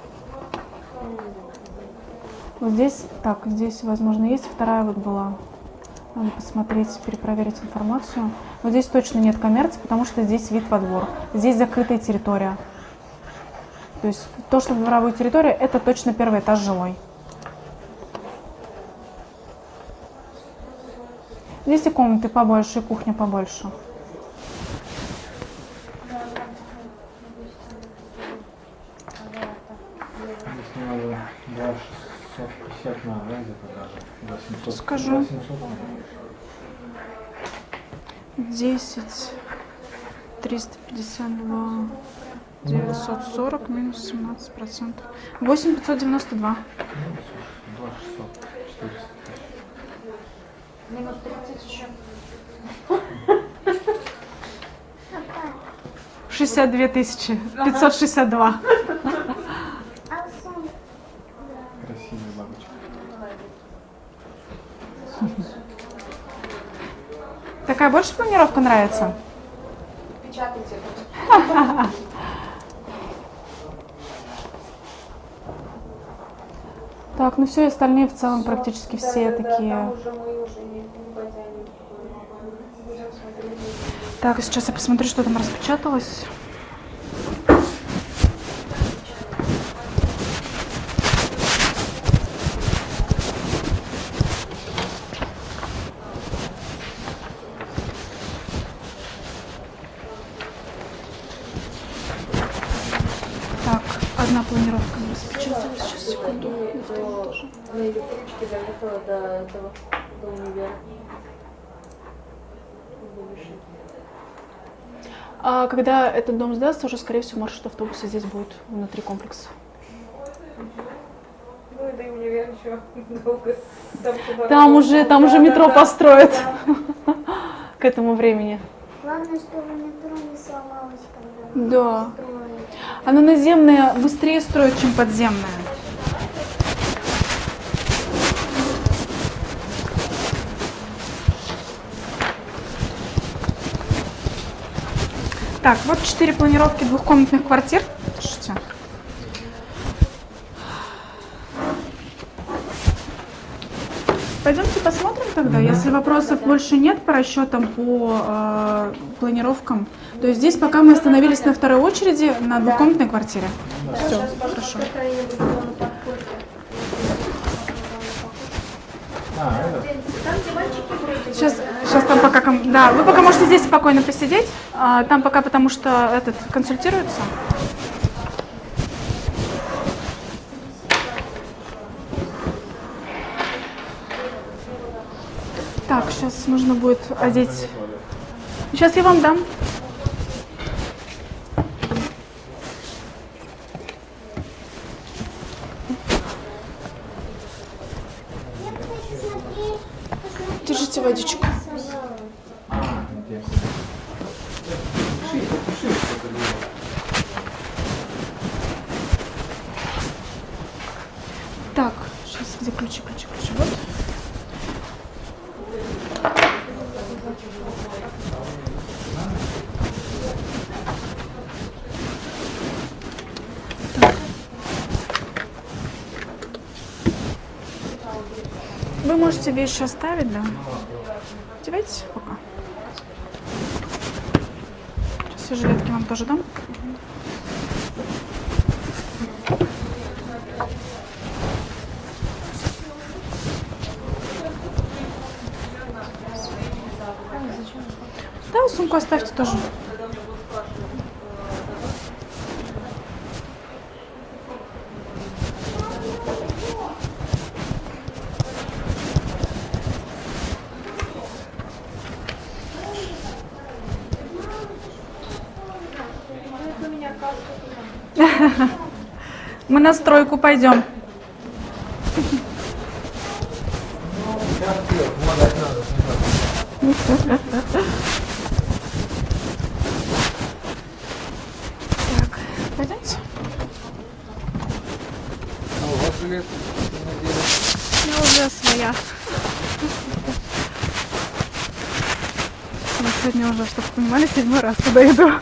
Вот здесь, так, здесь, возможно, есть, вторая вот была. Надо посмотреть, перепроверить информацию. Вот здесь точно нет коммерции, потому что здесь вид во двор. Здесь закрытая территория. То есть то, что дворовая территория, это точно первый этаж жилой. Здесь и комнаты побольше, и кухня побольше. Здесь надо два шестьсот пятьдесят на, да, где-то даже. два семьсот. Скажу. два семьсот, наверное. десять, триста пятьдесят два, девятьсот сорок минус семнадцать процентов. восемь пятьсот девяносто два. Ну, слушай, два шестьсот, четыреста тысяч. Минус тридцать еще. шестьдесят две тысячи пятьсот шестьдесят два. Красивая бабочка. Такая больше планировка нравится? Печатайте. Так, ну все, остальные в целом практически все такие. Там уже мы уже не, не потянем. Будем смотреть. Так, сейчас я посмотрю, что там распечаталось. Так, одна планировка не распечаталась. Сейчас, секунду. На втором тоже. На электричке доехала до этого, до универа. А когда этот дом сдастся, уже, скорее всего, маршрут автобуса здесь будет внутри комплекса. Ну и до универа еще долго. Там уже, там уже метро построят к этому времени. Главное, чтобы метро не сломалось, когда Да. строят. Оно наземное быстрее строит, чем подземное. Так, вот четыре планировки двухкомнатных квартир. Слушайте. Пойдемте посмотрим тогда. Если вопросов больше нет по расчетам, по э, планировкам, то здесь пока мы остановились на второй очереди на двухкомнатной квартире. Все, хорошо. А, это? Там, где мальчики вроде Сейчас, сейчас там пока, ком- да, вы пока можете здесь спокойно посидеть, а там пока, потому что этот консультируется. Так, сейчас нужно будет одеть. Сейчас я вам дам. Держите водичку. А, где? Пиши, пиши, что это было. Так, сейчас где ключи, ключи, ключи. Вот. Вы можете вещи оставить, да? Одевайтесь пока. Сейчас все жилетки вам тоже дам. Да, сумку оставьте тоже. Мы на стройку пойдем. Так, пойдемте. А у вас жилет надели? Я уже своя. Я сегодня уже, чтобы вы понимали, седьмой раз туда иду.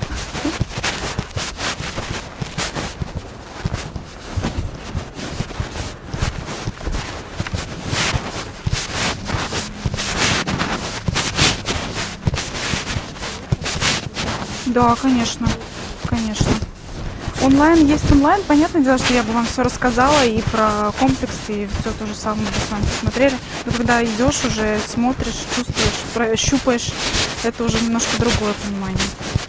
Да, конечно, конечно. Онлайн есть онлайн. Понятное дело, что я бы вам все рассказала и про комплекс, и все то же самое бы с вами посмотрели. Но когда идешь уже, смотришь, чувствуешь, щупаешь, это уже немножко другое понимание.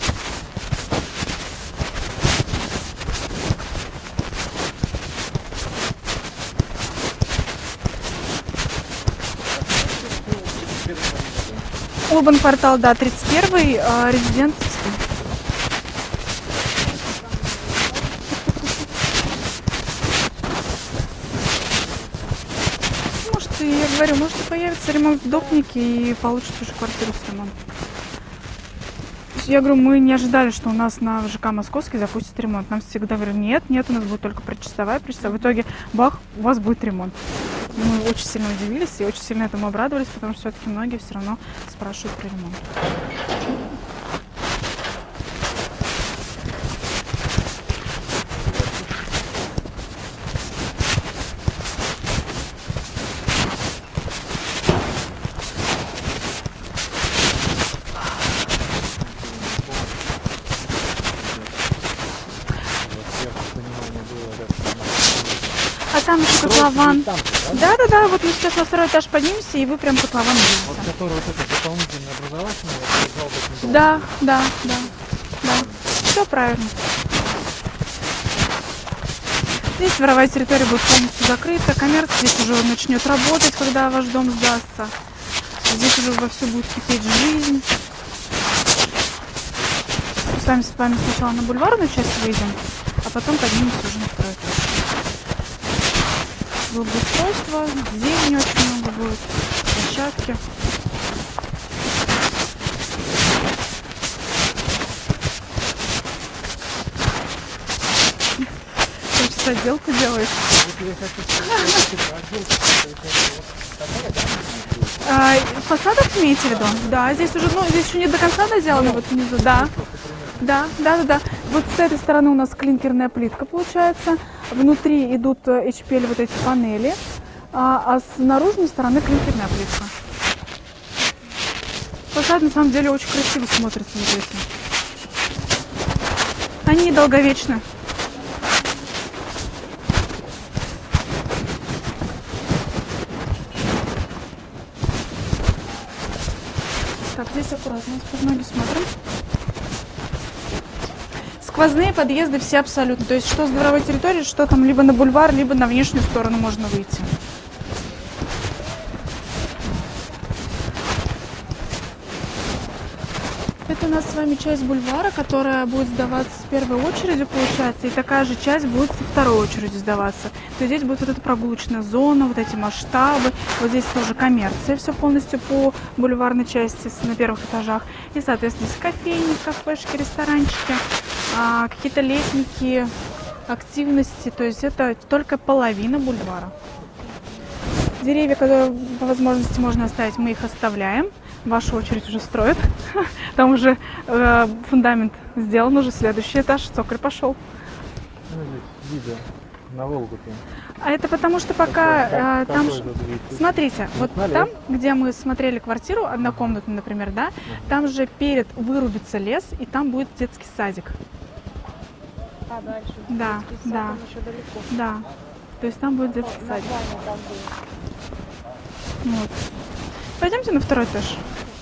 Урбан квартал, да, тридцать первый, а, резидентский. Может, и я говорю, может и появится ремонт в Допнике и получится уже квартиру с ремонтом. Я говорю, мы не ожидали, что у нас на ЖК Московский запустят ремонт. Нам всегда говорили, нет, нет, у нас будет только причастовая, причастовая. В итоге, бах, у вас будет ремонт. Мы очень сильно удивились и очень сильно этому обрадовались, потому что все-таки многие все равно спрашивают про ремонт. А там еще котлован. Да, да, да, вот мы сейчас на второй этаж поднимемся, и вы прям котлован видите. Вот который вот это дополнительное образовательное, это зал дополнительный. Да, да, да, да. Все правильно. Здесь дворовая территория будет полностью закрыта, коммерция здесь уже начнет работать, когда ваш дом сдастся. Здесь уже вовсю будет кипеть жизнь. С вами, с вами сначала на бульварную часть выйдем, а потом поднимемся уже на второй этаж. Благоустройство, зелени очень много будет, площадки. Ты сейчас отделку делаешь? А, фасадов имеете в виду? Да, здесь уже, ну, здесь еще не до конца доделано, вот внизу, да. Да, да, да, да. Вот с этой стороны у нас клинкерная плитка получается. Внутри идут эйч пи эл вот эти панели, а, а с наружной стороны клинкерная плитка. Фасад на самом деле очень красиво смотрится вот эти. Они долговечны. Так, здесь аккуратно, под ноги смотрим. Сквозные подъезды все абсолютно. То есть что с дворовой территории, что там либо на бульвар, либо на внешнюю сторону можно выйти. Это у нас с вами часть бульвара, которая будет сдаваться в первой очереди, получается, и такая же часть будет со второй очереди сдаваться. То есть здесь будет вот эта прогулочная зона, вот эти масштабы, вот здесь тоже коммерция, все полностью по бульварной части на первых этажах. И, соответственно, здесь кофейни, кафешки, ресторанчики, а, какие-то летники, активности, то есть это только половина бульвара. Деревья, которые по возможности можно оставить, мы их оставляем. Ваша очередь уже строят. Там уже э, фундамент сделан, уже следующий этаж, цоколь пошел. Видео. На Волгу-то. А это потому что пока Как- э, там... какой ж- тут вид? Смотрите, вот налево. там, где мы смотрели квартиру однокомнатную, например, да, там же перед вырубится лес, и там будет детский садик. А дальше? Да, Детский сад, да. там еще далеко. Да. То есть там будет детский На садик. плане там будет. Вот. Пойдемте на второй этаж.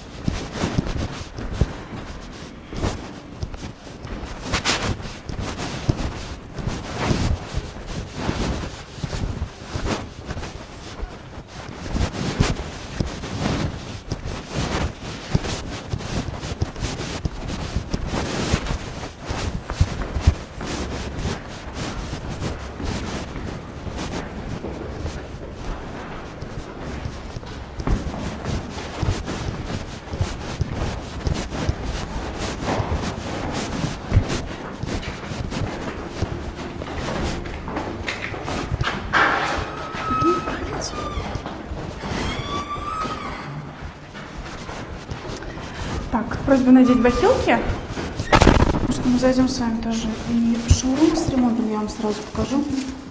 Так, просьба надеть бахилки. Потому что мы зайдем с вами тоже и в шоурум с ремонтом, я вам сразу покажу.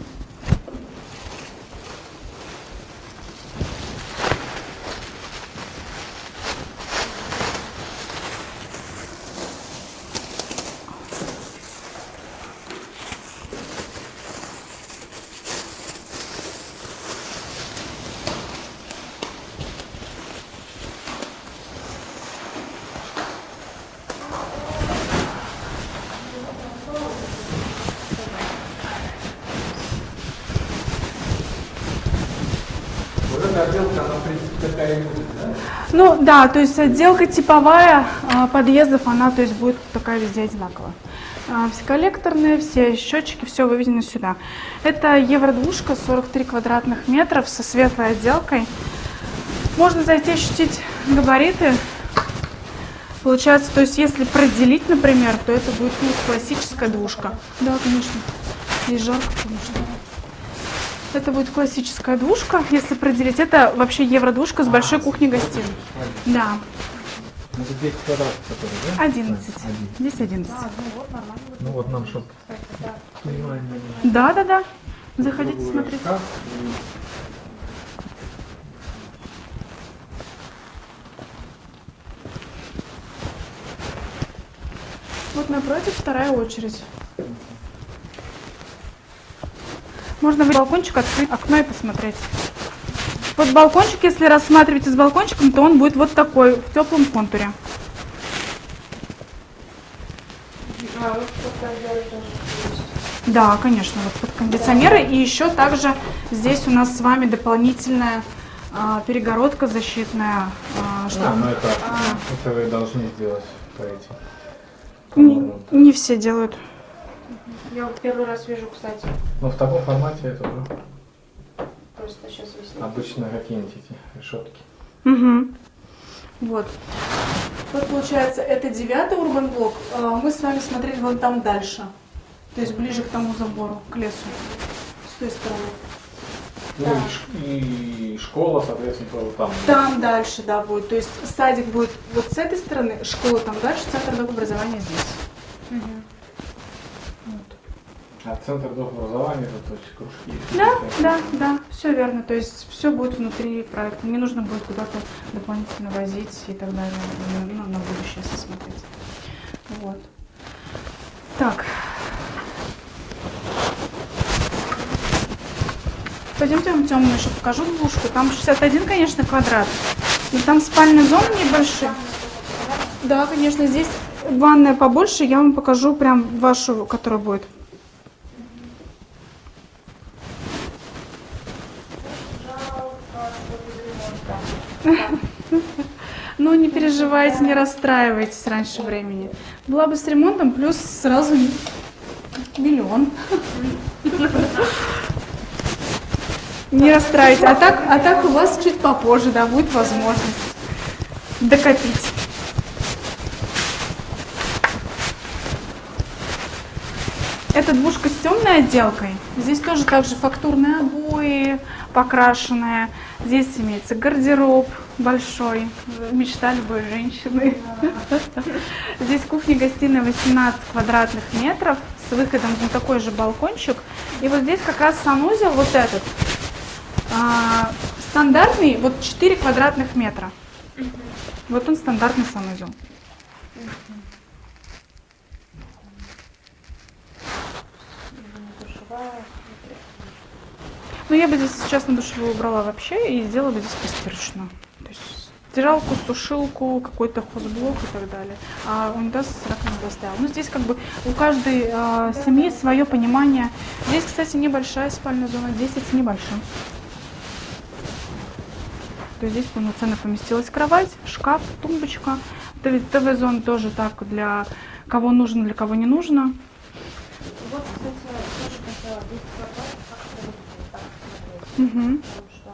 Вот эта отделка, она, в принципе, такая и будет, да? Ну да, то есть отделка типовая а, подъездов, она то есть будет такая везде одинаковая. А, все коллекторные, все счетчики, все выведено сюда. Это евродвушка, сорок три квадратных метров со светлой отделкой. Можно зайти ощутить габариты. Получается, то есть если разделить, например, то это будет ну, классическая двушка. Да, конечно. Здесь жарко, конечно. Это будет классическая двушка, если проделить. Это вообще евродвушка с большой кухней-гостиной. Да, Ну, это десять квадратов, которые, да? одиннадцать. А, один. Здесь одиннадцать. А, ну вот, нормально. будет. Ну вот нам что Кстати, да. понимание. Да, да, да. Заходите, смотрите. Вот напротив вторая очередь. Можно в балкончик открыть окно и посмотреть. Вот балкончик, если рассматриваете с балкончиком, то он будет вот такой, в теплом контуре. А, вот такая тоже есть. Да, конечно, вот под кондиционеры. И еще также здесь у нас с вами дополнительная а, перегородка защитная. А, А, что... ну это, это вы должны сделать по этим. не, не все делают. Я вот первый раз вижу, кстати. Но в таком формате это уже Просто сейчас висит. обычно какие-нибудь эти решетки. Угу. Вот. Вот получается, это девятый урбан блок. А, Мы с вами смотрели вон там дальше. То есть ближе к тому забору, к лесу. С той стороны. Ну Да. и, ш- и школа, соответственно, тоже там. Там дальше, да, будет. То есть садик будет вот с этой стороны, школа там дальше, центр дообразования здесь. Мгм. Вот. А центр дообразования, это то есть кружки. Да, да, да, все верно. То есть все будет внутри проекта. Не нужно будет куда-то дополнительно возить и так далее. Ну, на будущее если смотреть. Вот. Так. Пойдемте я вам темную еще покажу двушку. Там шестьдесят один, конечно, квадрат. И там спальные зоны небольшие. Да, конечно, здесь ванная побольше. Я вам покажу прям вашу, которая будет. Ну, не переживайте, не расстраивайтесь раньше времени. Была бы с ремонтом, плюс сразу миллион. Не расстраивайтесь. А так, а так у вас чуть попозже, да, будет возможность докопить. Это двушка с темной отделкой. Здесь тоже также фактурные обои, покрашенные. Здесь имеется гардероб большой, мечта любой женщины. Здесь кухня-гостиная восемнадцать квадратных метров с выходом на такой же балкончик. И вот здесь как раз санузел, вот этот, а, стандартный, вот четыре квадратных метра. Вот он стандартный санузел. Ну, я бы здесь сейчас на душевую убрала вообще и сделала бы здесь постирочную. То есть стиралку, сушилку, какой-то хозблок и так далее. А унитаз с раковиной поставила. Ну, здесь как бы у каждой э, семьи свое понимание. Здесь, кстати, небольшая спальная зона, десять с небольшим. То есть здесь полноценно поместилась кровать, шкаф, тумбочка. ТВ-зон тоже так для кого нужно, для кого не нужно. Вот, кстати, тоже хотела десять квадратов, как это выглядит, так смотреть. Угу. Потому что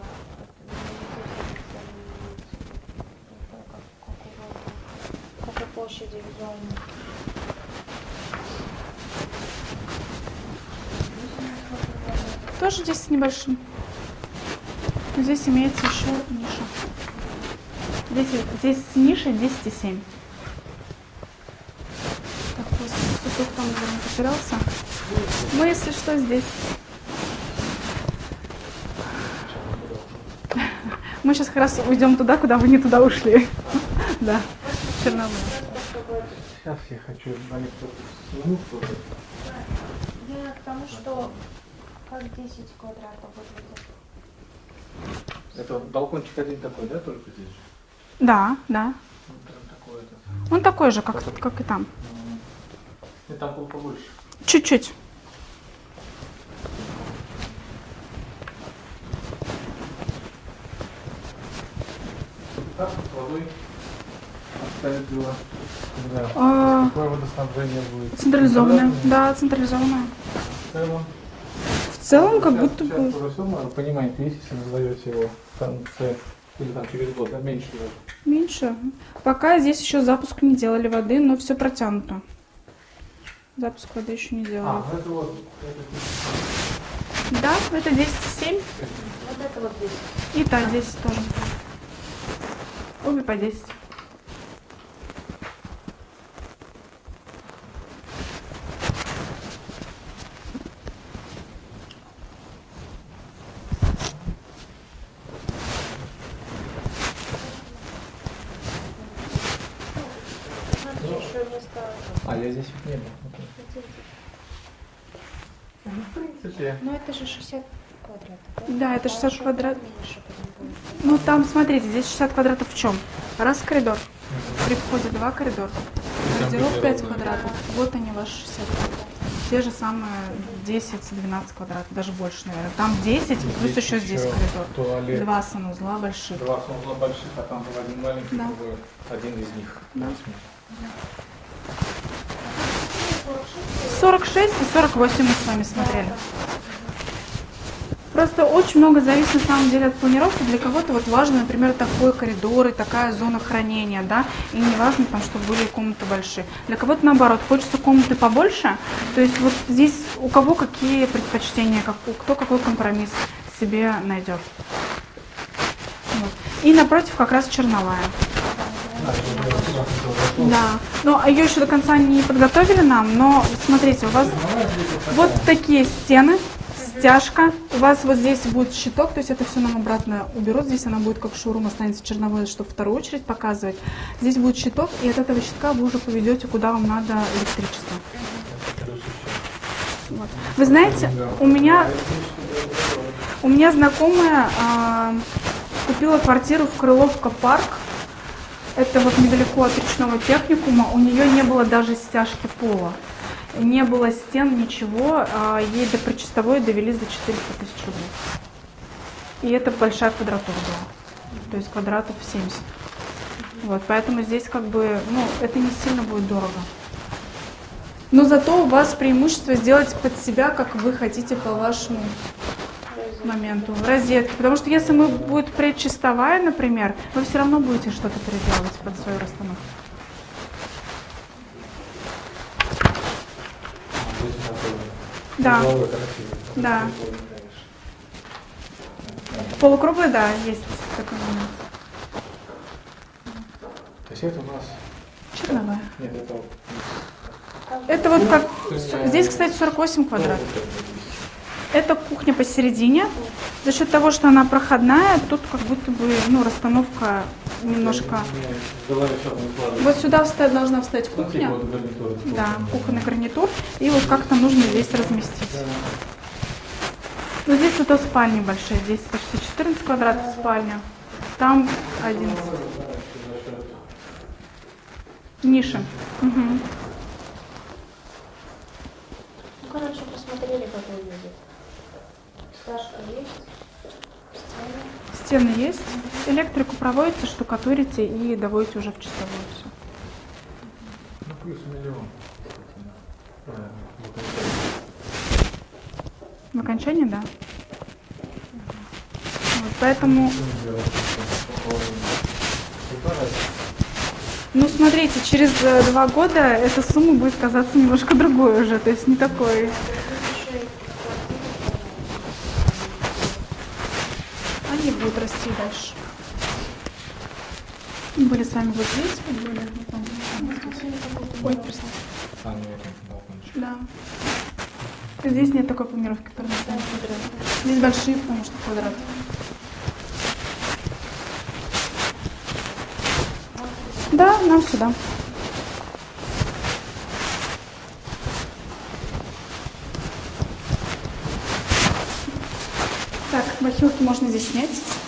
это какой площади визуально. Тоже здесь с небольшим. Здесь имеется еще ниша. Здесь, здесь с нишей десять и семь. Так, супруг там уже не потерялся. Мы, если что, здесь. Мы сейчас как раз уйдем туда, куда вы не туда ушли. Да, Чернобыль. Сейчас я хочу на некоторых взглянуть. Я к тому, что как десять квадратов выглядит. Это балкончик один такой, да, только здесь же? Да, да. Он прям такой этот. Он такой же, как, как и там. И там был побольше. Чуть-чуть. Как с водой оставить дела? Да. А, Какое водоснабжение будет? Централизованная. Да, централизованная. В целом, В целом, как сейчас- будто сейчас бы. уже все, вы понимаете, есть, если вы сдаете его в конце или там через год, да, меньше его. Меньше. Пока здесь еще запуск не делали воды, но все протянуто. Запуск воды еще не делали. А, ну это вот, это, Да, это десять семь. Вот это вот десять. И та десять тоже. Обе по десять. Смотри, еще место. а, я здесь их не был. Ну, в принципе. Ну это же шестьдесят квадратов, да? Да, это шестьдесят А еще квадратов. меньше потом будет. Ну там, смотрите, здесь шестьдесят квадратов в чем? Раз коридор. При входе два коридора. Гардероб пять квадратов. Вот они ваши шестьдесят квадратов. Те же самые десять-двенадцать квадратов, даже больше, наверное. Там десять, плюс еще здесь коридор. Туалет. Два санузла больших. Два санузла больших, а там был один маленький, Да. другой. Один из них. Да. сорок шесть и сорок восемь мы с вами смотрели. Просто очень много зависит на самом деле от планировки. Для кого-то вот важно, например, такой коридор и такая зона хранения, да, и не важно там, чтобы были комнаты большие. Для кого-то наоборот, хочется комнаты побольше. То есть вот здесь у кого какие предпочтения, как, кто какой компромисс себе найдет. Вот. И напротив как раз черновая. Да, но ее еще до конца не подготовили нам, но смотрите, у вас вот такие стены, стяжка, у вас вот здесь будет щиток, то есть это все нам обратно уберут, здесь она будет как шоурум, останется черновой, чтобы вторую очередь показывать. Здесь будет щиток, и от этого щитка вы уже поведете, куда вам надо электричество. Вот. Вы знаете, у меня, у меня знакомая а, купила квартиру в Крыловка парк. Это вот недалеко от речного техникума. У нее не было даже стяжки пола. Не было стен, ничего. А ей до причастовой довели за четыреста тысяч рублей. И это большая квадратура была. То есть квадратов семьдесят. Вот, поэтому здесь как бы, ну, это не сильно будет дорого. Но зато у вас преимущество сделать под себя, как вы хотите по вашему моменту, в розетке. Потому что если мы будет предчистовая, например, вы все равно будете что-то переделывать под свою расстановку. Да, да. Полукруглый, да, есть такой момент. То есть это у нас... Черновая. Нет, это... Это вот как... Здесь, кстати, сорок восемь квадратов. Это кухня посередине. За счет того, что она проходная, тут как будто бы, ну, расстановка немножко... Вот сюда встать, должна встать кухня. Да, кухонный гарнитур. И вот как-то нужно здесь разместить. Ну, здесь это спальни большие. Здесь почти четырнадцать квадратов спальня. Там одиннадцать. Ниши. Угу. Ну, короче, посмотрели, как выглядит. Стяжка есть. Стены. Стены есть. Электрику проводите, штукатурите и доводите уже в чистовую все. Ну, плюс миллион. В окончании, да. Вот, поэтому... Ну, смотрите, через э, два года эта сумма будет казаться немножко другой уже, то есть не такой. Они будут расти дальше. Мы были с вами вот здесь, вот были, вот там, вот здесь. Ой, простите. А, ну, это балкончик. Да. Здесь нет такой планировки, которая мы с вами смотрели. Здесь большие, потому что квадраты. Да, нам сюда. Так, бахилки можно здесь снять.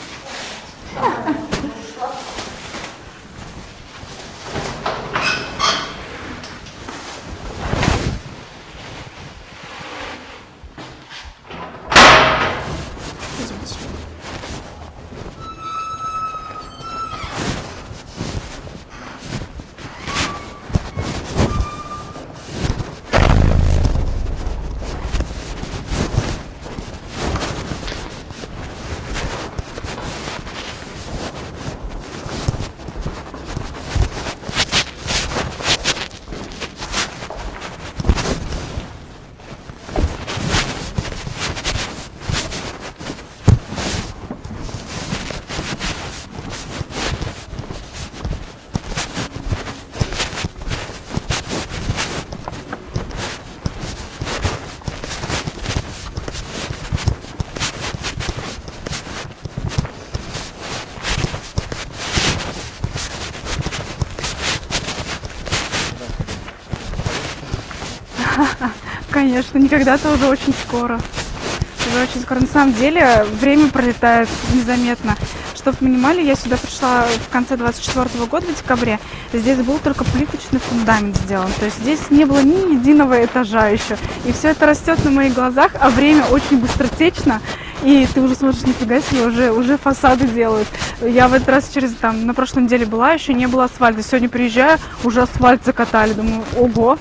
Конечно, никогда-то уже очень скоро. Уже очень скоро. На самом деле время пролетает незаметно. Чтобы вы понимали, я сюда пришла в конце двадцать четвёртого года, в декабре. Здесь был только плиточный фундамент сделан. То есть здесь не было ни единого этажа еще. И все это растет на моих глазах, а время очень быстротечно. И ты уже смотришь, нифига себе, уже, уже фасады делают. Я в этот раз через, там, на прошлой неделе была, еще не было асфальта. Сегодня приезжаю, уже асфальт закатали. Думаю, ого.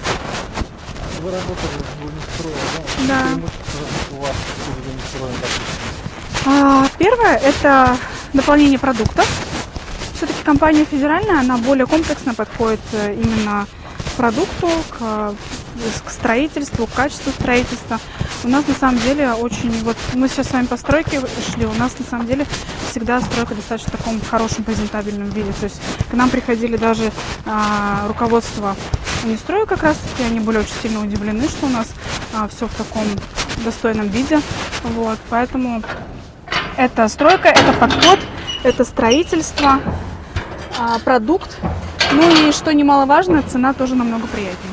Вы работали в Ленинстрое, да? Да. У вас в Ленинстрое, А, первое – это дополнение продуктов. Все-таки компания федеральная, она более комплексно подходит именно к продукту, к, к строительству, к качеству строительства. У нас на самом деле очень, вот мы сейчас с вами по стройке шли, у нас на самом деле всегда стройка достаточно в таком хорошем презентабельном виде. То есть к нам приходили даже а, руководство Унистроя как раз таки, они были очень сильно удивлены, что у нас а, все в таком достойном виде. Вот, поэтому это стройка, это подход, это строительство, а, продукт. Ну и что немаловажно, цена тоже намного приятнее.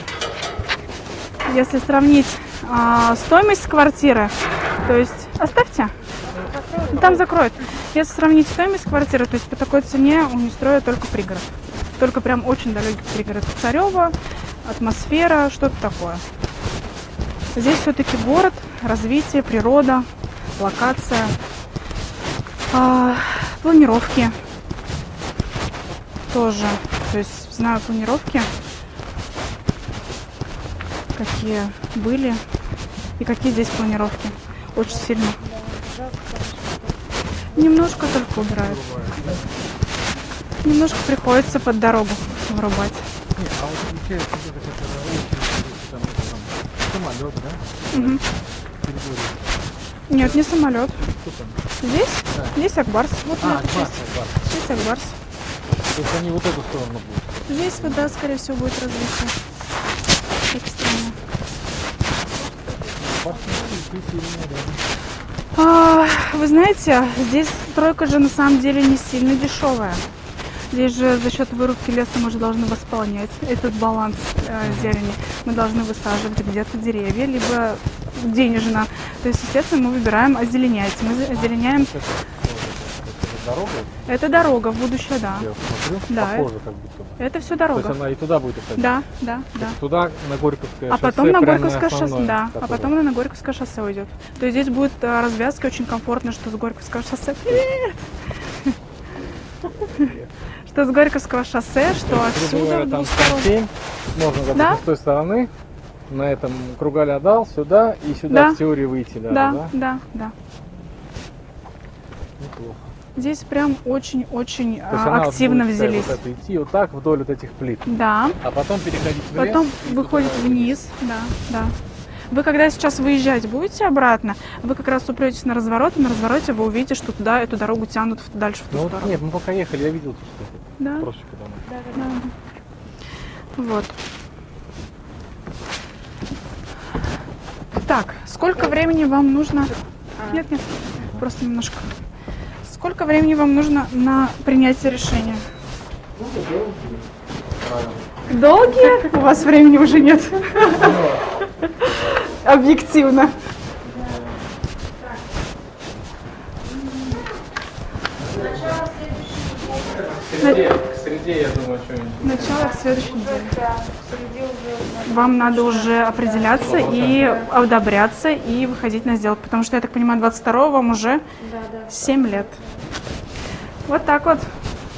Если сравнить а, стоимость квартиры, то есть оставьте, там закроют. Если сравнить стоимость квартиры, то есть по такой цене Унистроя только пригород. Только прям очень далекий пригород. Царево, атмосфера, что-то такое. Здесь все-таки город, развитие, природа, локация, а, планировки тоже. То есть знаю планировки, какие были и какие здесь планировки. Очень сильно. Немножко только убирают. Немножко приходится под дорогу вырубать. Нет, а вот получается, вот это как там, там, самолет, да? Угу. Нет, не самолет. Что там? Здесь? Да. Здесь Акбарс. Вот А, надпись. Акбарс, Акбарс. Здесь Акбарс. То есть они вот эту сторону будут. Здесь вода, скорее всего, будет развитие. А, вы знаете, здесь стройка же на самом деле не сильно дешевая. Здесь же за счет вырубки леса мы же должны восполнять этот баланс э, зелени. Мы должны высаживать где-то деревья, либо денежно. То есть, естественно, мы выбираем озеленять. Мы озеленяем... Дорога? Это дорога в будущее, да. Я смотрю, Да, похоже как будто бы. Это все То есть дорога. она и туда будет уходить? Да, да, То да. есть туда, на Горьковское А шоссе, потом на прямо Горьковское шоссе, основное, да. А которое- потом она на Горьковское шоссе уйдет. То есть здесь будет э, развязка очень комфортно, что с Горьковского шоссе. Привет! Что с Горьковского шоссе, что Грубо отсюда говоря, в там двух сторон. семь, можно, допустим, Да? с той стороны, на этом Кругаля дал, сюда и сюда Да. в теории выйти. даже, Да, да? да, да. Неплохо. Здесь прям очень-очень То есть а, она вот активно будет, э, взялись. Вот это идти вот так вдоль вот этих плит, Да. а потом переходить в лес. Потом и выходит туда вниз. Да, да. Вы когда сейчас выезжать будете обратно, вы как раз упретесь на разворот, и на развороте вы увидите, что туда эту дорогу тянут в- дальше в ту Ну вот сторону. нет, мы пока ехали, я видел, что Да. проще потому. Да. Вот. Так, сколько времени вам нужно? Нет, нет, просто немножко. Сколько времени вам нужно на принятие решения? Долгие? У вас времени уже нет. Объективно. К среде, к среде, я думаю, что-нибудь. Начало к следующей неделе. Вам надо уже определяться и одобряться и выходить на сделку, потому что, я так понимаю, двадцать второго вам уже семь лет. Вот так вот.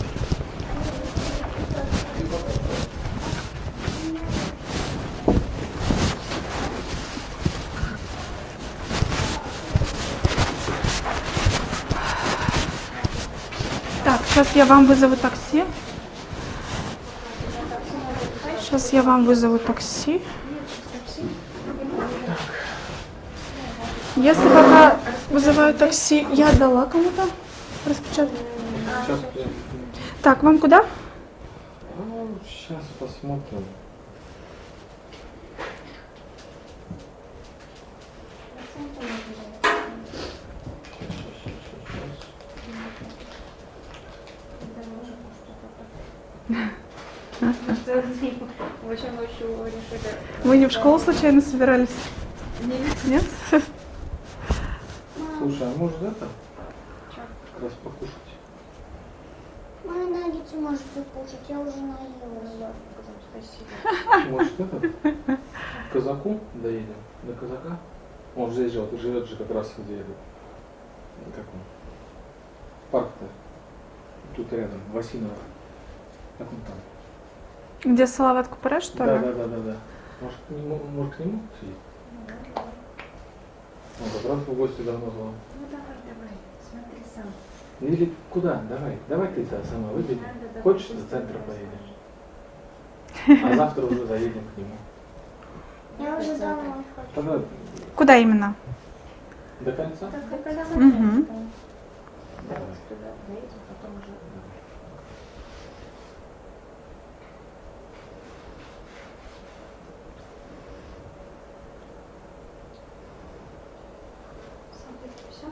Так, сейчас я вам вызову такси. Сейчас я вам вызову такси. Если пока вызываю такси, я отдала кому-то распечатку. Сейчас, Так, вам куда? ну, сейчас посмотрим. Вообще ночью решили. Вы не в школу случайно собирались? Нет? Слушай, а может это? Как раз покушать. Мои наггетсы можете кушать, я уже наелась. Спасибо. Может это? К казаку доедем? До казака? Он здесь живет, живет же как раз где этот. Как он? Парк-то. Тут рядом, Васинова. Как он там? Где Салават Купре, что ли? Да, да, да, да, да. Может, к нему, может, к нему съездить? Он как раз в гости давно звал. Ну давай, давай, смотри сам. Или куда? Давай, давай ты сама выбери. Хочешь, до центра поедешь? А завтра уже заедем к нему. Я уже домой хочу. Тогда Куда именно? до конца? Угу. Давай туда доедем, потом уже. Все?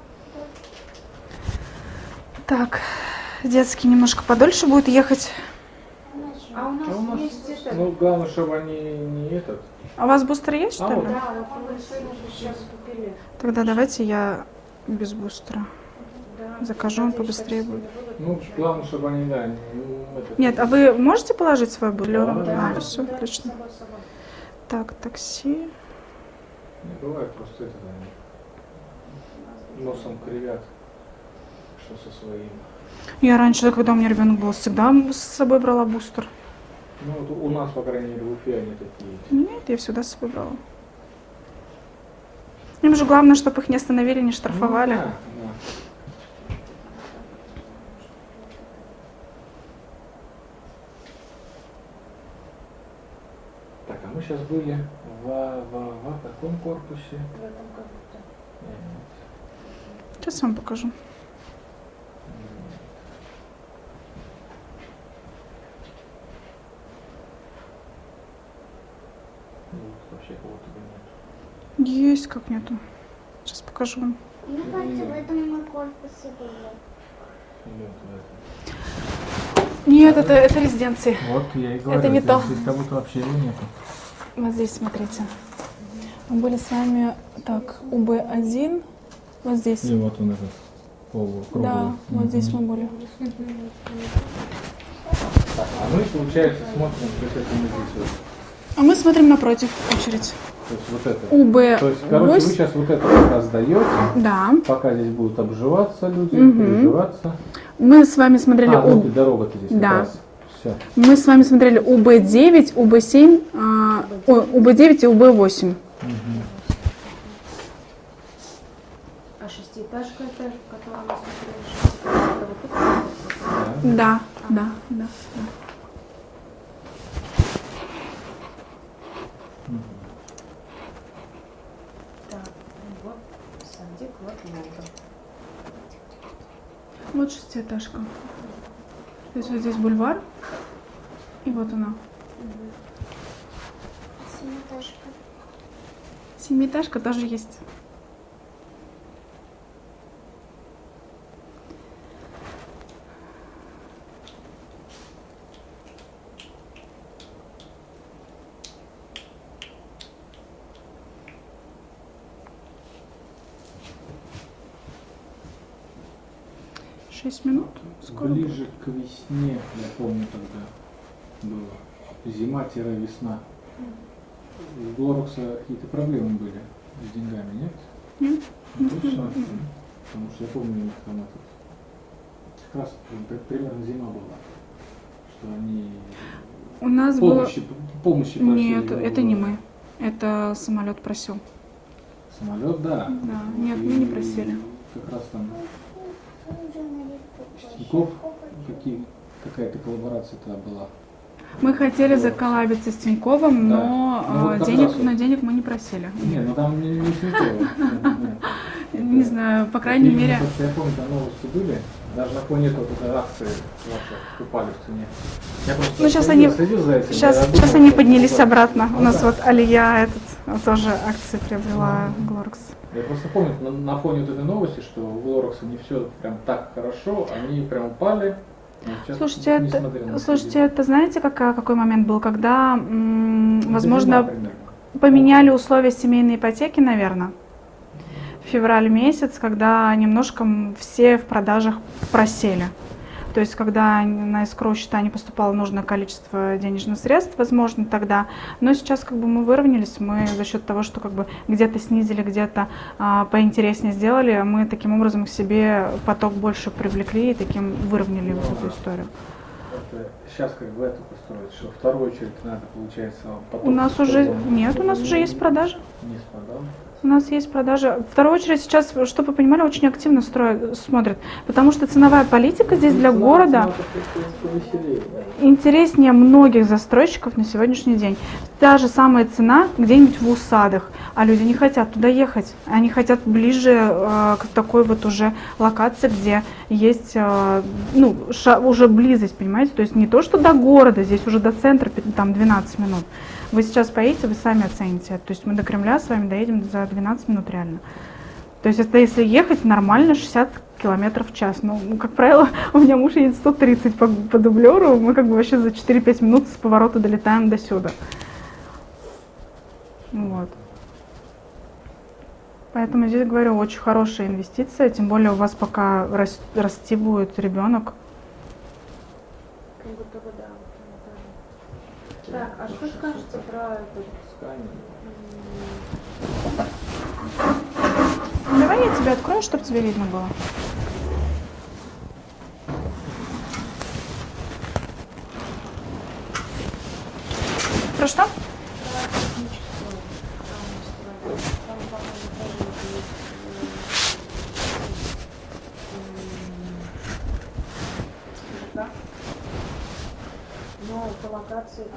Так, детский немножко подольше будет ехать. А у нас, А у нас, есть это. ну, главное, чтобы они не этот. А у вас бустер есть, что А, ли? вот. Да, вот мы сегодня же сейчас купили. Тогда давайте я без бустера. Да. Закажу, он Да, побыстрее я будет. считаю, Ну, главное, чтобы они, да, не, этот, Нет, а вы можете положить свой бустер? Да, А, все, да, отлично. с собой, с собой. Так, такси. не бывает просто это, они носом кривят, что со своим. Я раньше, когда у меня ребенок был, всегда с собой брала бустер. Ну, вот у нас, по крайней мере, в Уфе они такие есть. Нет, я всегда с собой брала. Им же главное, чтобы их не остановили, не штрафовали. Ну, да, да. Так, а мы сейчас были в, в, в каком корпусе? В этом как-то. Нет. Сейчас вам покажу. Ну, вот вообще кого-то бы нет. Есть, как нету. Сейчас покажу. Мне кажется, в этом мой корпус и был. Нет, это, это резиденции. Вот я и говорю, Это не то. здесь как будто вообще его нету. Вот здесь, смотрите. Мы были с вами, так, У Б один, вот здесь. И вот он этот полукруглый. Да, вот здесь мы были. А мы, получается, смотрим, как это мы здесь вот. А мы смотрим напротив очередь. То есть вот это. У Б То есть, короче, вы сейчас вот это как раз даете, Да. пока здесь будут обживаться люди, Мгм. переживаться. Мы с вами смотрели А, У... вот и дорога-то здесь Да. как раз. Все. Мы с вами смотрели У Б девять, У Б семь, а, ой, У Б девять и У Б восемь. А шестиэтажка это, которую мы смотрели, шестиэтажка, это вот тут? Да, да, да, да. Так, вот садик, вот Лондон. Вот шестиэтажка. То есть вот здесь бульвар, и вот она. Семиэтажка. Семиэтажка тоже есть. Шесть минут. Скоро. Ближе к весне, я помню тогда было. Зима-весна. У Глорокса какие-то проблемы были с деньгами, нет? Нет? Ну, точно. Потому что я помню, у них там этот, как раз при- примерно зима была, что они У нас помощи, было... помощи просили. Нет, да, это было. не мы. Это самолет просил. Самолет, да. Да, нет, мы не просили. Как раз там Тинькофф, какие, какая-то коллаборация-то была. Мы хотели заколлабиться с Тиньковым, Да. но, Ну, вот а, как денег, раз вот. но денег мы не просили. Не, ну там не, не Тинькофф. Не знаю, по крайней Именно, мере... просто я помню, там новости были, даже на фоне этого вот этой акции ваши упали в цене. Я просто Ну, сейчас следил- они, следил за этим, сейчас, я думал, сейчас они что- поднялись обратно. У Ну нас да. вот Алия этот, а, тоже акции приобрела Глоркс. Я просто помню, на, на фоне вот этой новости, что у Глорокса не все прям так хорошо, они прям упали. но сейчас, Слушайте, несмотря это, на слушайте, это знаете, какая, какой момент был, когда, м, это возможно, зима примерно. поменяли условия семейной ипотеки, наверное, в феврале месяц, когда немножко м, все в продажах просели. То есть, когда на эскроу счета не поступало нужное количество денежных средств, возможно, тогда. Но сейчас как бы мы выровнялись, мы за счет того, что как бы где-то снизили, где-то а, поинтереснее сделали, мы таким образом к себе поток больше привлекли и таким выровняли вот эту историю. Это сейчас как бы это построить, что в вторую очередь надо, получается, потом... У нас уже нет, у нас уже есть продажи. Не спадал. У нас есть продажи. В вторую очередь сейчас, чтобы вы понимали, очень активно строят, смотрят, потому что ценовая политика здесь для города интереснее многих застройщиков на сегодняшний день. Та же самая цена где-нибудь в Усадах, а люди не хотят туда ехать. Они хотят ближе э, к такой вот уже локации, где есть э, ну, ша, уже близость, понимаете? То есть не то, что до города, здесь уже до центра там двенадцать минут. Вы сейчас поедете, вы сами оцените. То есть мы до Кремля с вами доедем за двенадцать минут реально. То есть это если ехать нормально шестьдесят километров в час. Ну, как правило, у меня муж едет сто тридцать по, по дублеру, мы как бы вообще за четыре-пять минут с поворота долетаем до сюда. Вот. Поэтому здесь, говорю, очень хорошая инвестиция, тем более у вас пока рас, расти будет ребенок. Как будто бы да. Так, а что скажете про этот? Давай я тебе открою, чтобы тебе видно было. Про что? Но по локации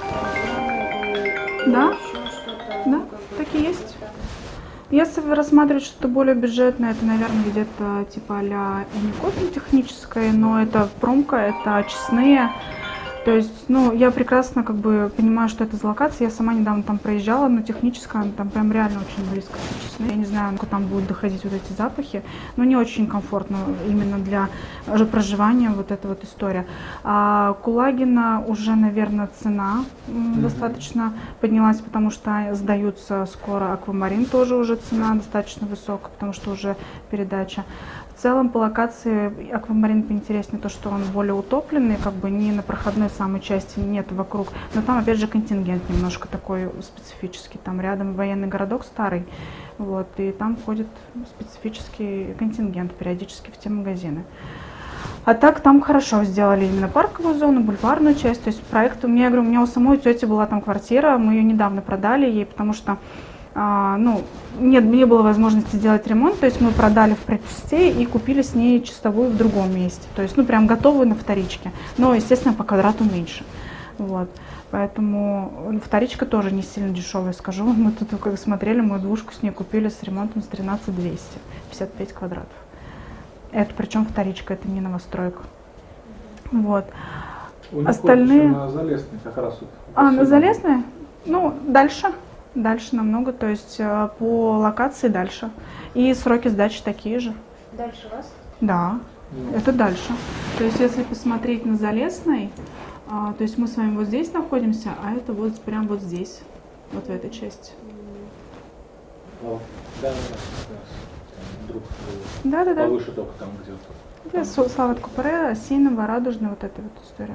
там Да, еще что-то. да, ну, как бы, так и есть. что-то. Если вы рассматриваете что-то более бюджетное, это, наверное, где-то типа а-ля не кухня техническая, но это промка, это очистные, То есть, ну, я прекрасно как бы понимаю, что это за локация. Я сама недавно там проезжала, но технически она там прям реально очень близко. Честно. Я не знаю, насколько там будут доходить вот эти запахи, но не очень комфортно именно для уже проживания вот эта вот история. А Кулагина уже, наверное, цена mm-hmm. достаточно поднялась, потому что сдаются скоро. Аквамарин тоже уже цена достаточно высокая, потому что уже передача. В целом по локации Аквамарин поинтереснее то, что он более утопленный, как бы не на проходной самой части, нет вокруг. Но там опять же контингент немножко такой специфический. Там рядом военный городок старый, вот, и там ходит специфический контингент периодически в те магазины. А так там хорошо сделали именно парковую зону, бульварную часть. То есть проект у меня, я говорю, у меня у самой тети была там квартира, мы ее недавно продали ей, потому что А, ну, нет, не было возможности сделать ремонт, то есть мы продали в предпустье и купили с ней чистовую в другом месте, то есть, ну, прям готовую на вторичке, но, естественно, по квадрату меньше, вот, поэтому вторичка тоже не сильно дешевая, скажу, мы тут как смотрели, мы двушку с ней купили с ремонтом с тринадцать двести, пятьдесят пять квадратов, это причем вторичка, это не новостройка, вот, у остальные... На Залесной как раз вот. А, на Залесной? Ну, дальше. Дальше намного, то есть по локации дальше. И сроки сдачи такие же. Дальше вас? Да, Mm. это дальше. То есть если посмотреть на Залесной, а, то есть мы с вами вот здесь находимся, а это вот прям вот здесь, вот в этой части. О, да, да, да. Друг Да, да, да. повыше только там где-то. Это Слава Купре, Осиново, Радужная, вот эта вот история.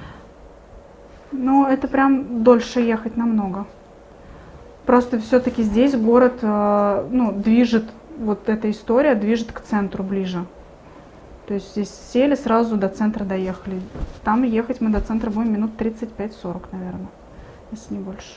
Но это прям дольше ехать намного. Просто все-таки здесь город, ну, движет, вот эта история движет к центру ближе. То есть здесь сели, сразу до центра доехали. Там ехать мы до центра будем минут тридцать пять сорок, наверное, если не больше.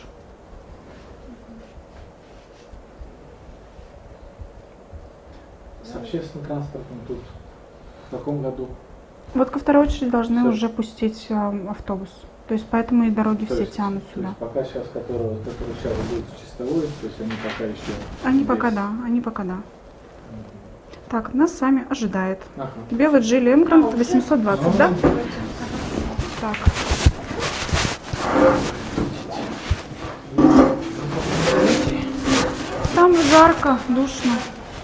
С общественным транспортом тут в каком году? Вот ко второй очереди должны Всё. уже пустить э, автобус. То есть поэтому и дороги То все есть- тянут то сюда. есть пока сейчас, которые, которые сейчас будут чистовой, то есть они пока еще... Они здесь. пока да, они пока да. Так, нас с вами ожидает. Ага. Белый Джили Эмгрант восемьсот двадцать, да? Так. Там жарко, душно.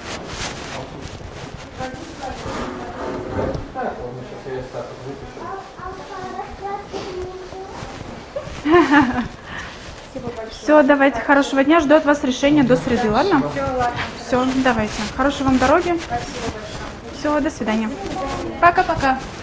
Все, давайте, хорошего дня, жду от вас решения до среды, ладно? Все, давайте. Хорошей вам дороги. Все, до свидания. Пока-пока.